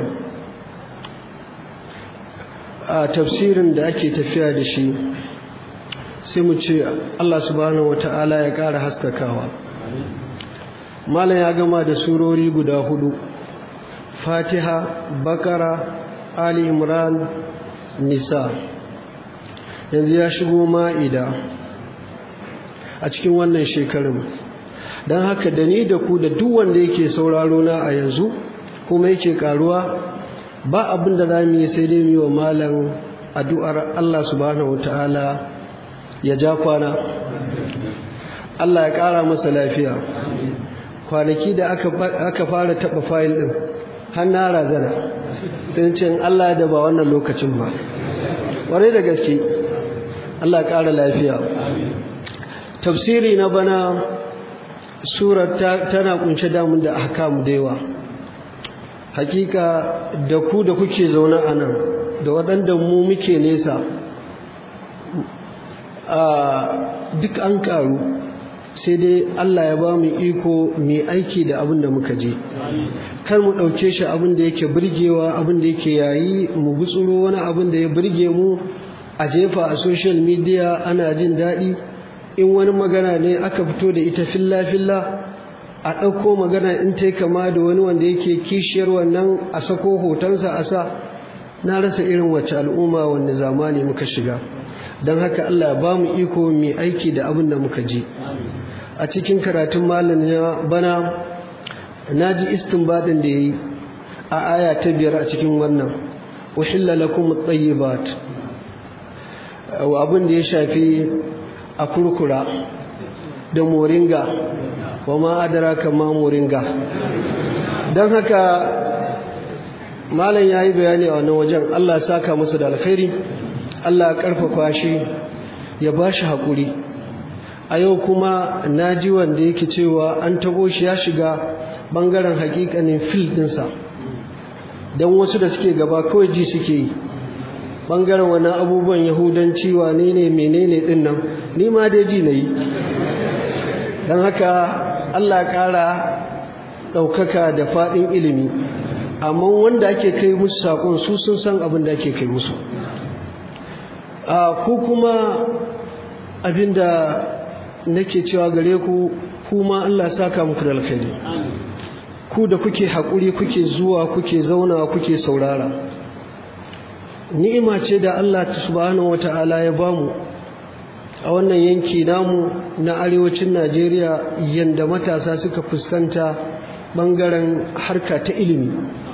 a tafsirin da ake tafiya da shi, sai mu ce Allah subhanahu wata'ala ya ƙara haskakawa. Malam ya gama da surori guda hudu: Fatiha, Bakara, Ali Imran, Nisa. Yanzu ya shigo Ma'ida a cikin wannan shekarun. Don haka da ni da ku da duk wanda yake sauraro na a yanzu kuma yake karuwa, ba abin da za mu yi sai dai mu yi wa malam addu'ar Allah subhanahu wata'ala ya ja kwana, Allah ya ƙara masa lafiya. Kwanaki da aka fara taɓa fayil ɗin har na razana, sai ce Allah da ba wannan lokacin ba, ƙwarai da gaske. Allah ya ƙara lafiya. Tafsiri na bana surar tana kunshe damun da ahkamu da yawa. Hakika da ku da kuke zaune a nan da waɗanda mu muke nesa, duk an karu, sai dai Allah ya ba mu iko mai aiki da abin da muka je. Kar mu ɗauke shi abin da yake burgewa, abin da yake yayi, mu gutsuro wani abin da ya burge mu a jefa a social media ana jin daɗi. In wani magana ne aka fito da ita filla-filla, a ɗauko magana in ta kama da wani wanda yake kishiyar wannan a sako hotonsa a sa, na rasa irin wacce al'umma wanda zamani muka shiga. Don haka Allah ba mu iko mai aiki da abin da muka ji. A cikin karatun malam ya bana na ji istinbadin da ya yi a aya ta biyar a cikin wannan, uhilla lakum at-tayyibat, abin da ya shafi a kurkura da moringa, wa ma adraka ma moringa. Don haka malam ya yi bayani a wannan wajen. Allah saka masa da alkhairi, Allah karfafa shi, ya ba shi haƙuri. A yau kuma na ji wanda yake cewa an tabo shi ya shiga ɓangaren hakikanin fil ɗinsa, don wasu da suke gaba kawai ji suke yi ɓangaren wani abubuwan yahudanci wane ne menene ɗin nan, ni ma dai ji na yi. Don haka Allah ƙara ɗaukaka da faɗin ilimi, amma wanda ake kai musu saƙon su sun san abin da ake kai musu. A ku kuma abin da nake cewa gare ku, kuma Allah saka muku da alkhairi, ku da kuke haƙuri, kuke zuwa, kuke zauna, kuke saurara. Ni'ima ce da Allah subhanahu wata'ala ya bamu a wannan yanki namu na arewacin Najeriya, yanda matasa suka fuskanta ɓangaren harka ta ilimi.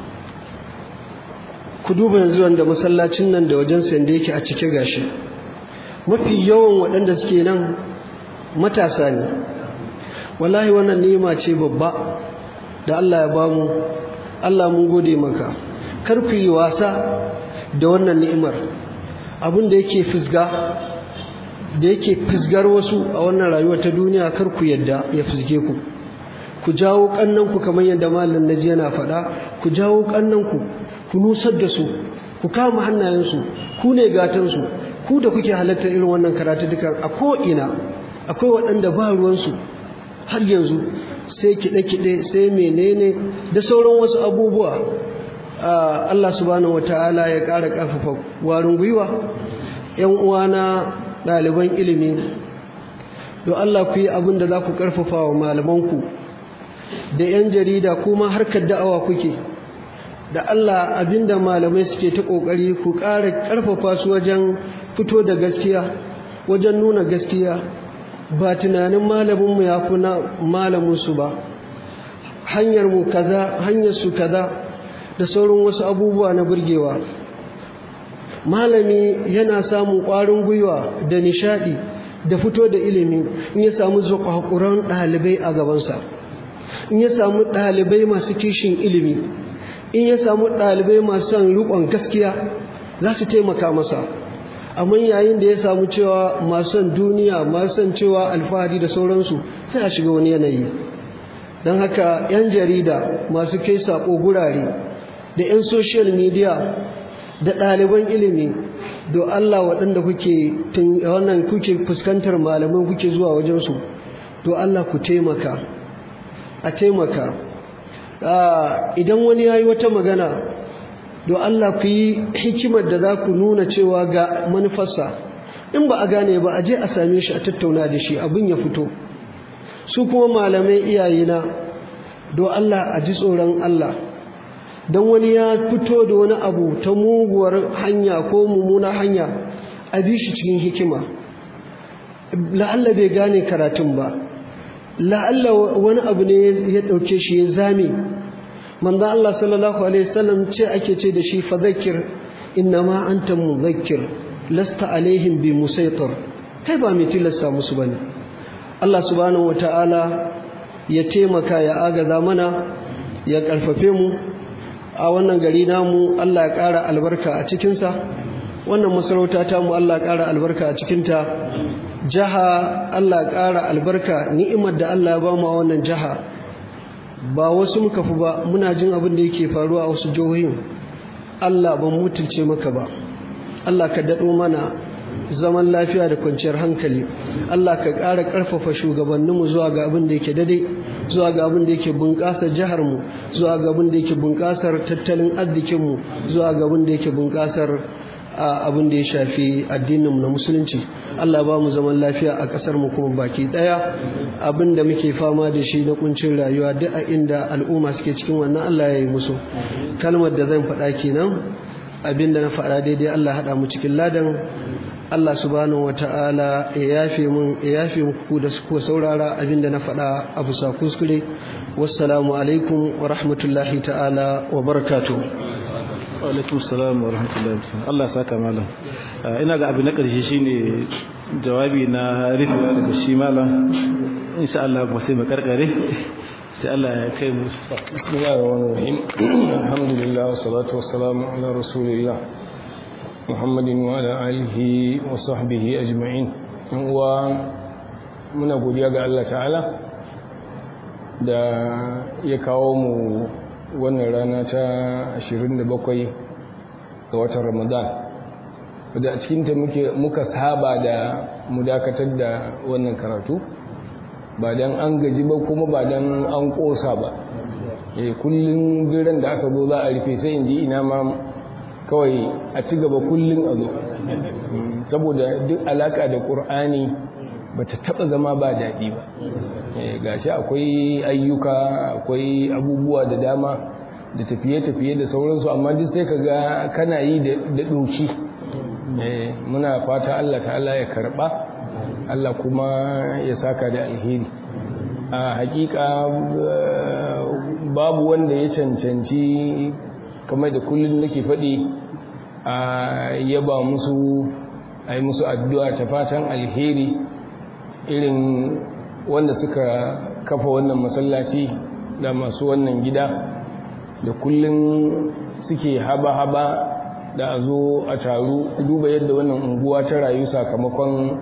Ku duba yanzu wanda masallacin nan da wajen sanda yake a cike gashi, mafi yawan waɗanda suke nan matasa ne. Wallahi wannan ni'ima ce babba da Allah ya bamu. Allah mun gode maka. Kar ku yi wasa da wannan ni'imar. Abin da yake fisga da yake fisgar wasu a wannan rayuwar ta duniya, kar ku yadda ya fisge ku. Ku jawo kannanku kamar yadda malam naji yana faɗa, ku jawo kannanku, ku nusar da su, ku kama hannayensu, ku ne gatansu. Ku da kuke halartar irin wannan karatu dukan a ko'ina, akwai waɗanda ba ruwansu har yanzu sai kiɗe-kiɗe, sai menene da sauran wasu abubuwa. Allah subhanahu wata'ala ya ƙara ƙarfafa warin gwiwa. ‘Yan uwana ɗaliban ilimi, don Allah ku yi abin da za ku ƙarfafa wa malamanku da ‘yan jarida, kuma harkar da'awa kuke. Da Allah abinda malamai suke ta ƙoƙari, ku ƙara ƙarfafa su wajen fito da gaskiya, wajen nuna gaskiya. Ba tunanin malaminmu ya fi na malaminsu ba, hanyarmu kaza, hanyarsu kaza, da sauran wasu abubuwa na burgewa. Malami yana samun ƙwarin gwiwa da nishaɗi da fito da ilimi in ya samu zaƙwaƙuran ɗalibai a gabansa, in ya samu ɗalibai masu kishin ilimi, in ya samu ɗalibai masu son riƙon gaskiya, za su taimaka masa. Amma yayin da ya samu cewa masu son duniya, masu son cewa alfahari da sauransu, sai a shiga wani yanayi. Don haka 'yan jarida masu kai saƙo gurare, da 'yan social media, da ɗaliban ilimi, do Allah waɗanda kuke wannan kuke fuskantar malaman, kuke zuwa wajensu, do Allah ku taimaka, a taimaka. Idan wani ya yi wata magana, do Allah ku yi hikimar da za ku nuna cewa ga manufarsa. In ba a gane ba, a je a same shi, a tattauna da shi, abin ya fito. Su kuma malamai iyayena, do Allah a ji tsoron Allah. Don wani ya fito da wani abu ta muguwar hanya ko mummuna hanya, a bi shi cikin hikima. La'alla bai gane karatun ba, la'alla wani abu ne ya ɗauke shi ya zame. Manzo Allah sallallahu alaihi wasallam ce ake ce da shi, fadhakkir innama anta mudhakkir lasta alaihim bi musaitir. Kai ba mai tilasta musu bane. Allah subhanahu wataala ya taimaka, ya agaza mana, ya karfafe mu a wannan gari namu. Allah ya ƙara albarka a cikinsa. Wannan masarauta ta mu Allah ya ƙara albarka a cikinta. Jaha Allah ya ƙara albarka. Ni'imar da Allah ya ba mu a wannan jaha ba wasu muka fi ba, muna jin abin da yake faruwa a wasu jihohin. Allah ban mutunce maka ba. Allah ka daɗo mana zaman lafiya da kwanciyar hankali. Allah ka ƙara ƙarfafa shugabanninmu zuwa ga abin da yake daidai, zuwa ga abin da yake bunƙasar jiharmu, zuwa ga abin da yake bunƙasar tattalin arzikinmu, zuwa ga abin da yake bunƙasar abin da ya shafi addininmu na musulunci. Allah ba mu zaman lafiya a ƙasar mu kuma baki ɗaya. Abin da muke fama da shi na kuncin rayuwa duk a inda al'umma suke cikin wannan Allah ya yi musu. Kalmar da zan faɗa kenan, abin da na faɗa daidai Allah haɗa mu cikin ladan. Allah subhanahu wata'ala ya yafe mun ya yafe muku da suka saurara abin da na faɗa a bisa kuskure. Wassalamu alaikum wa rahmatullahi ta'ala wa barakatuh. Wa alaikum salam wa rahmatullahi wa barakatuh. Allah saka malam. Ina ga abin na ƙarshe shine jawabi na rufewa daga shi malam. Insha Allah ba sai mu karkare. Sai Allah ya kai mu. Bismillahir rahmanir rahim. Alhamdulillah wa salatu wassalamu ala rasulillah Muhammadin wa ala alihi wa sahbihi ajma'in. Wa muna godiya ga Allah ta'ala da ya kawo mu wannan rana ta ashirin da bakwai ga watan Ramadan, wadda a cikinta muka saba da mu dakatar da wannan karatu, ba don an gaji ba kuma ba don an ƙosa ba. E, kullum biran da aka zo za a rufe sai in ji ina ma kawai a ci gaba kullum a zo, saboda duk alaƙa da ƙur'ani ba ta taɓa zama ba daɗi ba. Gashi akwai ayyuka, akwai abubuwa da dama da tafiye-tafiye da sauransu, amma duk sai ka ga kana yi da ɗoki. Muna fata Allah ta'ala ya karɓa, Allah kuma ya saka da alheri. A hakika babu wanda ya cancanci, kamar da kullum nake faɗi, a yaba musu, a yi musu addu'a ta fatan alheri irin wanda suka kafa wannan masallaci da masu wannan gida, da kullum suke haba-haba da a zo a taru. Duba yadda wannan unguwa ta rayu sakamakon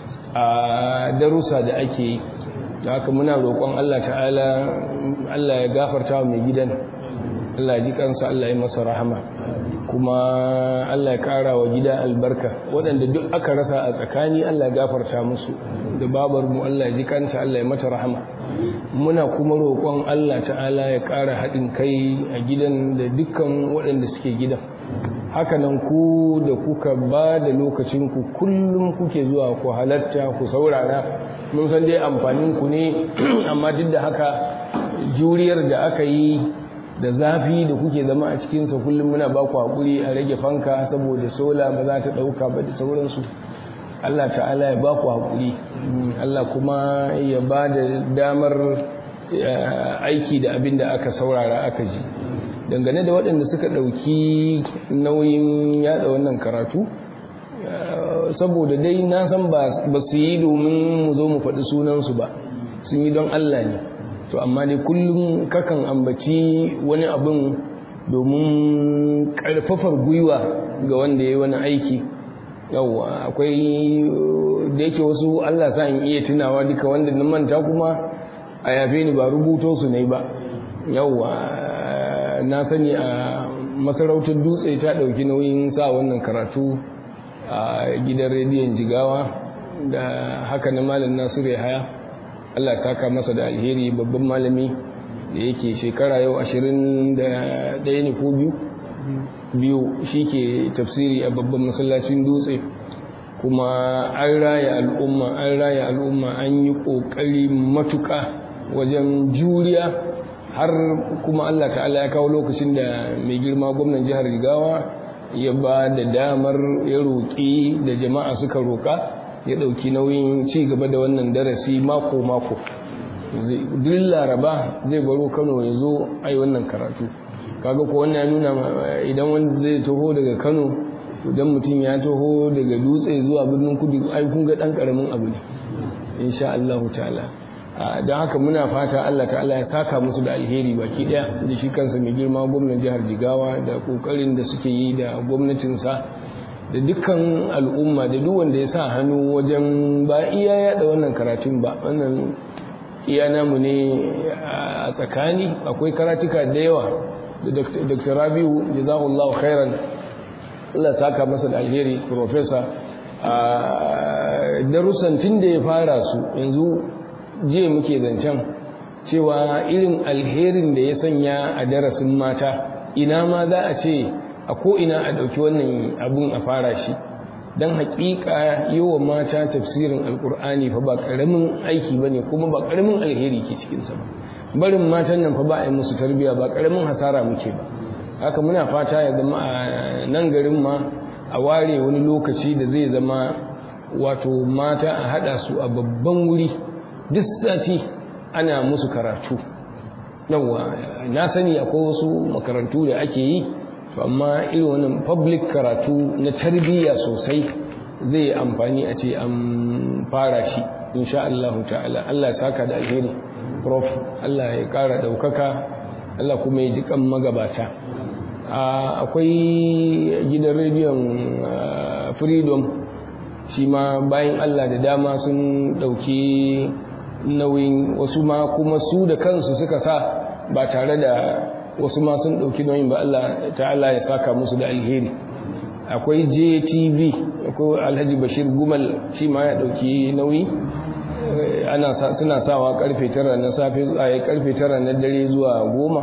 a darussa da ake yi. Da haka muna roƙon Allah ta'ala, Allah ya gafarta wa mai gidan, Allah ya ji kansa, Allah ya masa rahama, kuma Allah ya ƙara wa gida albarka. Waɗanda duk aka rasa a tsakani Allah ya gafarta musu, da babarmu Allah ya ji kanta, Allah ya mata rahama. Muna kuma roƙon Allah ta'ala ya ƙara haɗin kai a gidan da dukkan waɗanda suke gidan. Hakanan ku da kuka ba da lokacinku kullum kuke zuwa ku halatta ku saurara, mun san dai amfaninku ne, amma duk da haka juriyar da aka yi da zafi da kuke zama a cikinsa kullum muna ba ku haƙuri a rage fanka saboda sola ba za ta ɗauka ba da sauransu. Allah ta'ala ya ba ku haƙuri, Allah kuma ya ba da damar aiki da abin da aka saurara aka ji. Dangane da waɗanda suka ɗauki nauyin yada wannan karatu, saboda dai na san ba su yi domin mu zo mu faɗi sunansu ba, sun yi don Allah ne. To amma dai kullum kakan ambaci wani abin domin ƙarfafar gwiwa ga wanda ya yi wani aiki. Yawwa akwai da yake wasu Allah sa in iya tunawa duka, wanda na manta kuma a yafe ni, ba rubuto su ne ba. Yawwa na sani a masarautar Dutse ta ɗauki nauyin sa wannan karatu a gidan rediyon Jigawa, da haka na Malam Nasiru Yahaya, Allah ya saka masa da alheri, babban malami da yake shekara yau ashirin da ɗaya ne ko biyu biyu shi ke tafsiri a babban masallacin Dutse. Kuma an raya al'umma an raya al'umma an yi ƙoƙari matuƙa wajen juriya, har kuma Allah ta'ala ya kawo lokacin da mai girma gwamnan jihar Jigawa ya ba da damar, ya roƙi da jama'a suka roƙa, ya ɗauki nauyin ci gaba da wannan darasi mako-mako. Duk Laraba zai baro Kano ya zo a yi wannan karatu. Kaga ko wannan ya nuna idan wanda zai taho daga Kano, idan mutum ya taho daga Dutse zuwa birnin Kudu, ai kun ga ɗan ƙaramin abu ne, insha Allah ta'ala. Don haka muna fata Allah ta'ala ya saka musu da alheri baki ɗaya, da shi kansa mai girma gwamnan jihar Jigawa da ƙoƙarin da suke yi da gwamnatinsa, da dukkan al'umma, da duk wanda ya sa hannu wajen ba iya yaɗa wannan karatun ba. Wannan iya namu ne a tsakani, akwai karatuka da yawa da Dr. Rabiu jazakallahu khairan, Allah saka masa da alheri, professor, a darussan tun da ya fara su, yanzu jiya muke zancen cewa irin alherin da ya sanya a darasin mata, ina ma za a ce a ko'ina a ɗauki wannan abun a fara shi don haƙiƙa yi wa mata tafsirin alƙur'ani fa ba ƙaramin aiki ba ne kuma ba ƙaramin alheri ke cikinsa ba barin matan nan fa ba a yi musu tarbiyya ba ƙaramin hasara muke ba haka muna fata ya zama a nan garin ma a ware wani lokaci da zai zama wato mata a haɗa su a babban wuri duk sati ana musu karatu yawa na sani akwai wasu makarantu da ake yi to amma irin wannan public karatu na tarbiyya sosai zai amfani a ce an fara shi insha Allah ta'ala Allah ya saka da alheri prof Allah ya kara daukaka Allah kuma ya ji kan magabata akwai gidan rediyon freedom shi ma bayan Allah da dama sun dauki nauyin wasu ma kuma su da kansu suka sa ba tare da wasu ma sun dauki nauyin ba Allah ta'ala ya saka musu da alheri akwai J T V akwai Alhaji Bashir Gumal shi ma ya dauki nauyi ana suna sawa karfe tara na safe a karfe tara na dare zuwa goma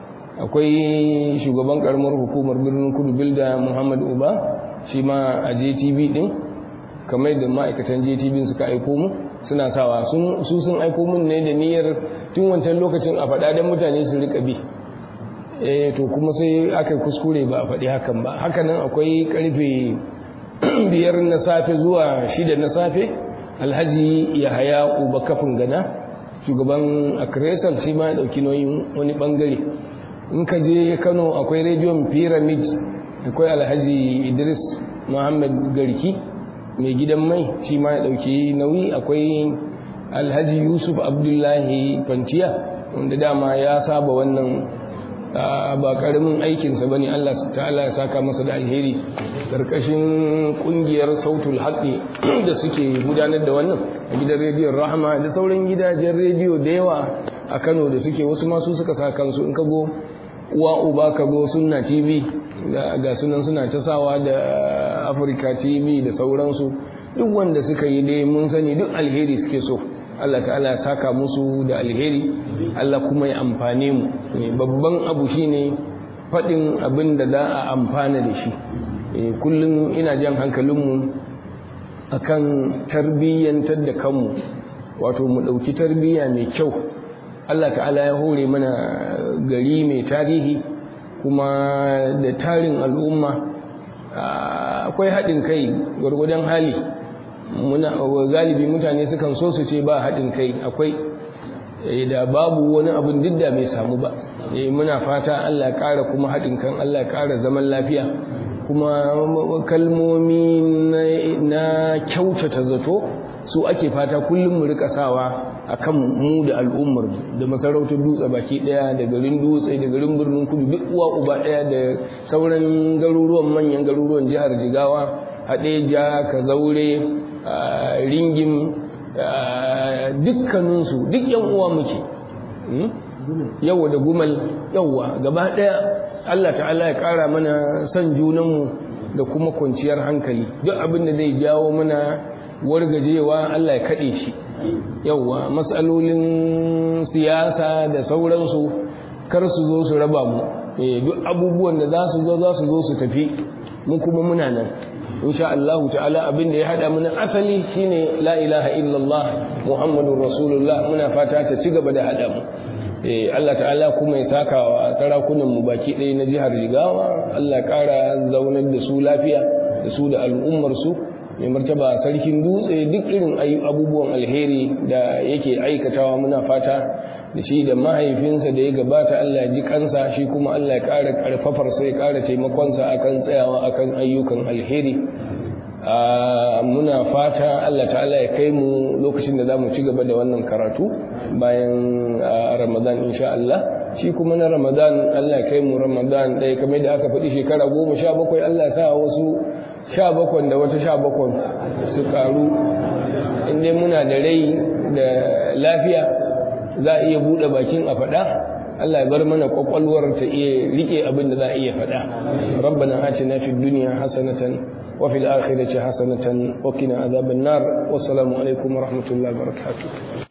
akwai shugaban karamar hukumar birnin Kudu Bilda Muhammad Uba shi ma a J T V din kamar da ma'aikatan J T V suka aiko mu suna sawa su sun aiko mun ne da niyyar tun wancan lokacin a faɗa don mutane su rika bi eh to kuma sai aka kuskure ba a faɗi hakan ba hakanan akwai karfe biyar na safe zuwa shida na safe Alhaji Yahaya Uba Kafin Gana shugaban Akresal shi ma ya dauki nauyin wani bangare in ka je Kano akwai rediyon Pyramid akwai Alhaji Idris Muhammad Garki mai gidan mai shi ma ya dauki nauyi akwai Alhaji Yusuf Abdullahi Fanciya wanda dama ya saba wannan ba karamin aikinsa bane Allah ta'ala ya saka masa da alheri karkashin kungiyar Sautul Haqqi da suke gudanar da wannan a gidan rediyon Rahama da sauran gidajen rediyo da yawa a Kano da suke wasu masu suka sa kansu in ka go uwa uba ka go Sunna T V ga sunan suna ta sawa da Africa T V da sauransu duk wanda suka yi dai mun sani duk alheri suke so Allah ta'ala ya saka musu da alheri Allah kuma ya amfane mu babban abu shine faɗin abin da za a amfana da shi kullum ina jan hankalinmu akan tarbiyyantar da kanmu wato mu ɗauki tarbiyya mai kyau Allah ta'ala ya hore mana gari mai tarihi kuma da tarin al'umma akwai haɗin kai gwargwadon hali muna galibi mutane sukan so su ce ba haɗin kai akwai da babu wani abin duk da bai samu ba muna fata Allah ya ƙara kuma haɗin kan Allah ya ƙara zaman lafiya kuma kalmomi na kyautata zato su ake fata kullum mu rika sawa akan mu da al'ummar da masarautar dutse baki daya da garin dutse da garin birnin Kudu duk uwa uba daya da sauran garuruwan manyan garuruwan jihar Jigawa Hadeja Kazaure Ringim dukkaninsu duk yan uwa muke yawa da Gumal yawa gaba daya Allah ta'ala ya kara mana san junanmu da kuma kwanciyar hankali duk abin da zai jawo mana wargajewa Allah ya kade shi yawa matsalolin siyasa da sauransu kar su zo su raba mu duk abubuwan da za su zo za su zo su tafi mu kuma muna nan insha Allah ta'ala abin da ya hada mu na asali shine la ilaha illallah muhammadur rasulullah muna fata ta ci gaba da hada mu eh Allah ta'ala kuma ya saka wa sarakunan mu baki ɗaya na jihar Jigawa Allah ya kara zaunar da su lafiya da su da al'ummar su mai martaba sarkin dutse duk irin abubuwan alheri da yake aikatawa muna fata da shi da mahaifinsa da ya gabata Allah ya ji kansa shi kuma Allah ya ƙara ƙarfafarsa ya ƙara taimakonsa akan tsayawa akan ayyukan alheri muna fata Allah ta'ala ya kai mu lokacin da za mu ci gaba da wannan karatu bayan Ramadan insha Allah shi kuma na Ramadan Allah ya kai mu Ramadan ɗaya kamar da aka faɗi shekara goma sha bakwai Allah ya sa wasu sha bakwai da wata sha bakwai su ƙaru inda muna da rai da lafiya za a iya buɗe bakin a faɗa Allah ya bar mana kwakwalwar ta iya rike abin da za a iya faɗa rabbana atina fid dunya hasanatan wa fil akhirati hasanatan wa qina adhaban nar wassalamu alaikum wa rahmatullahi wa barakatuh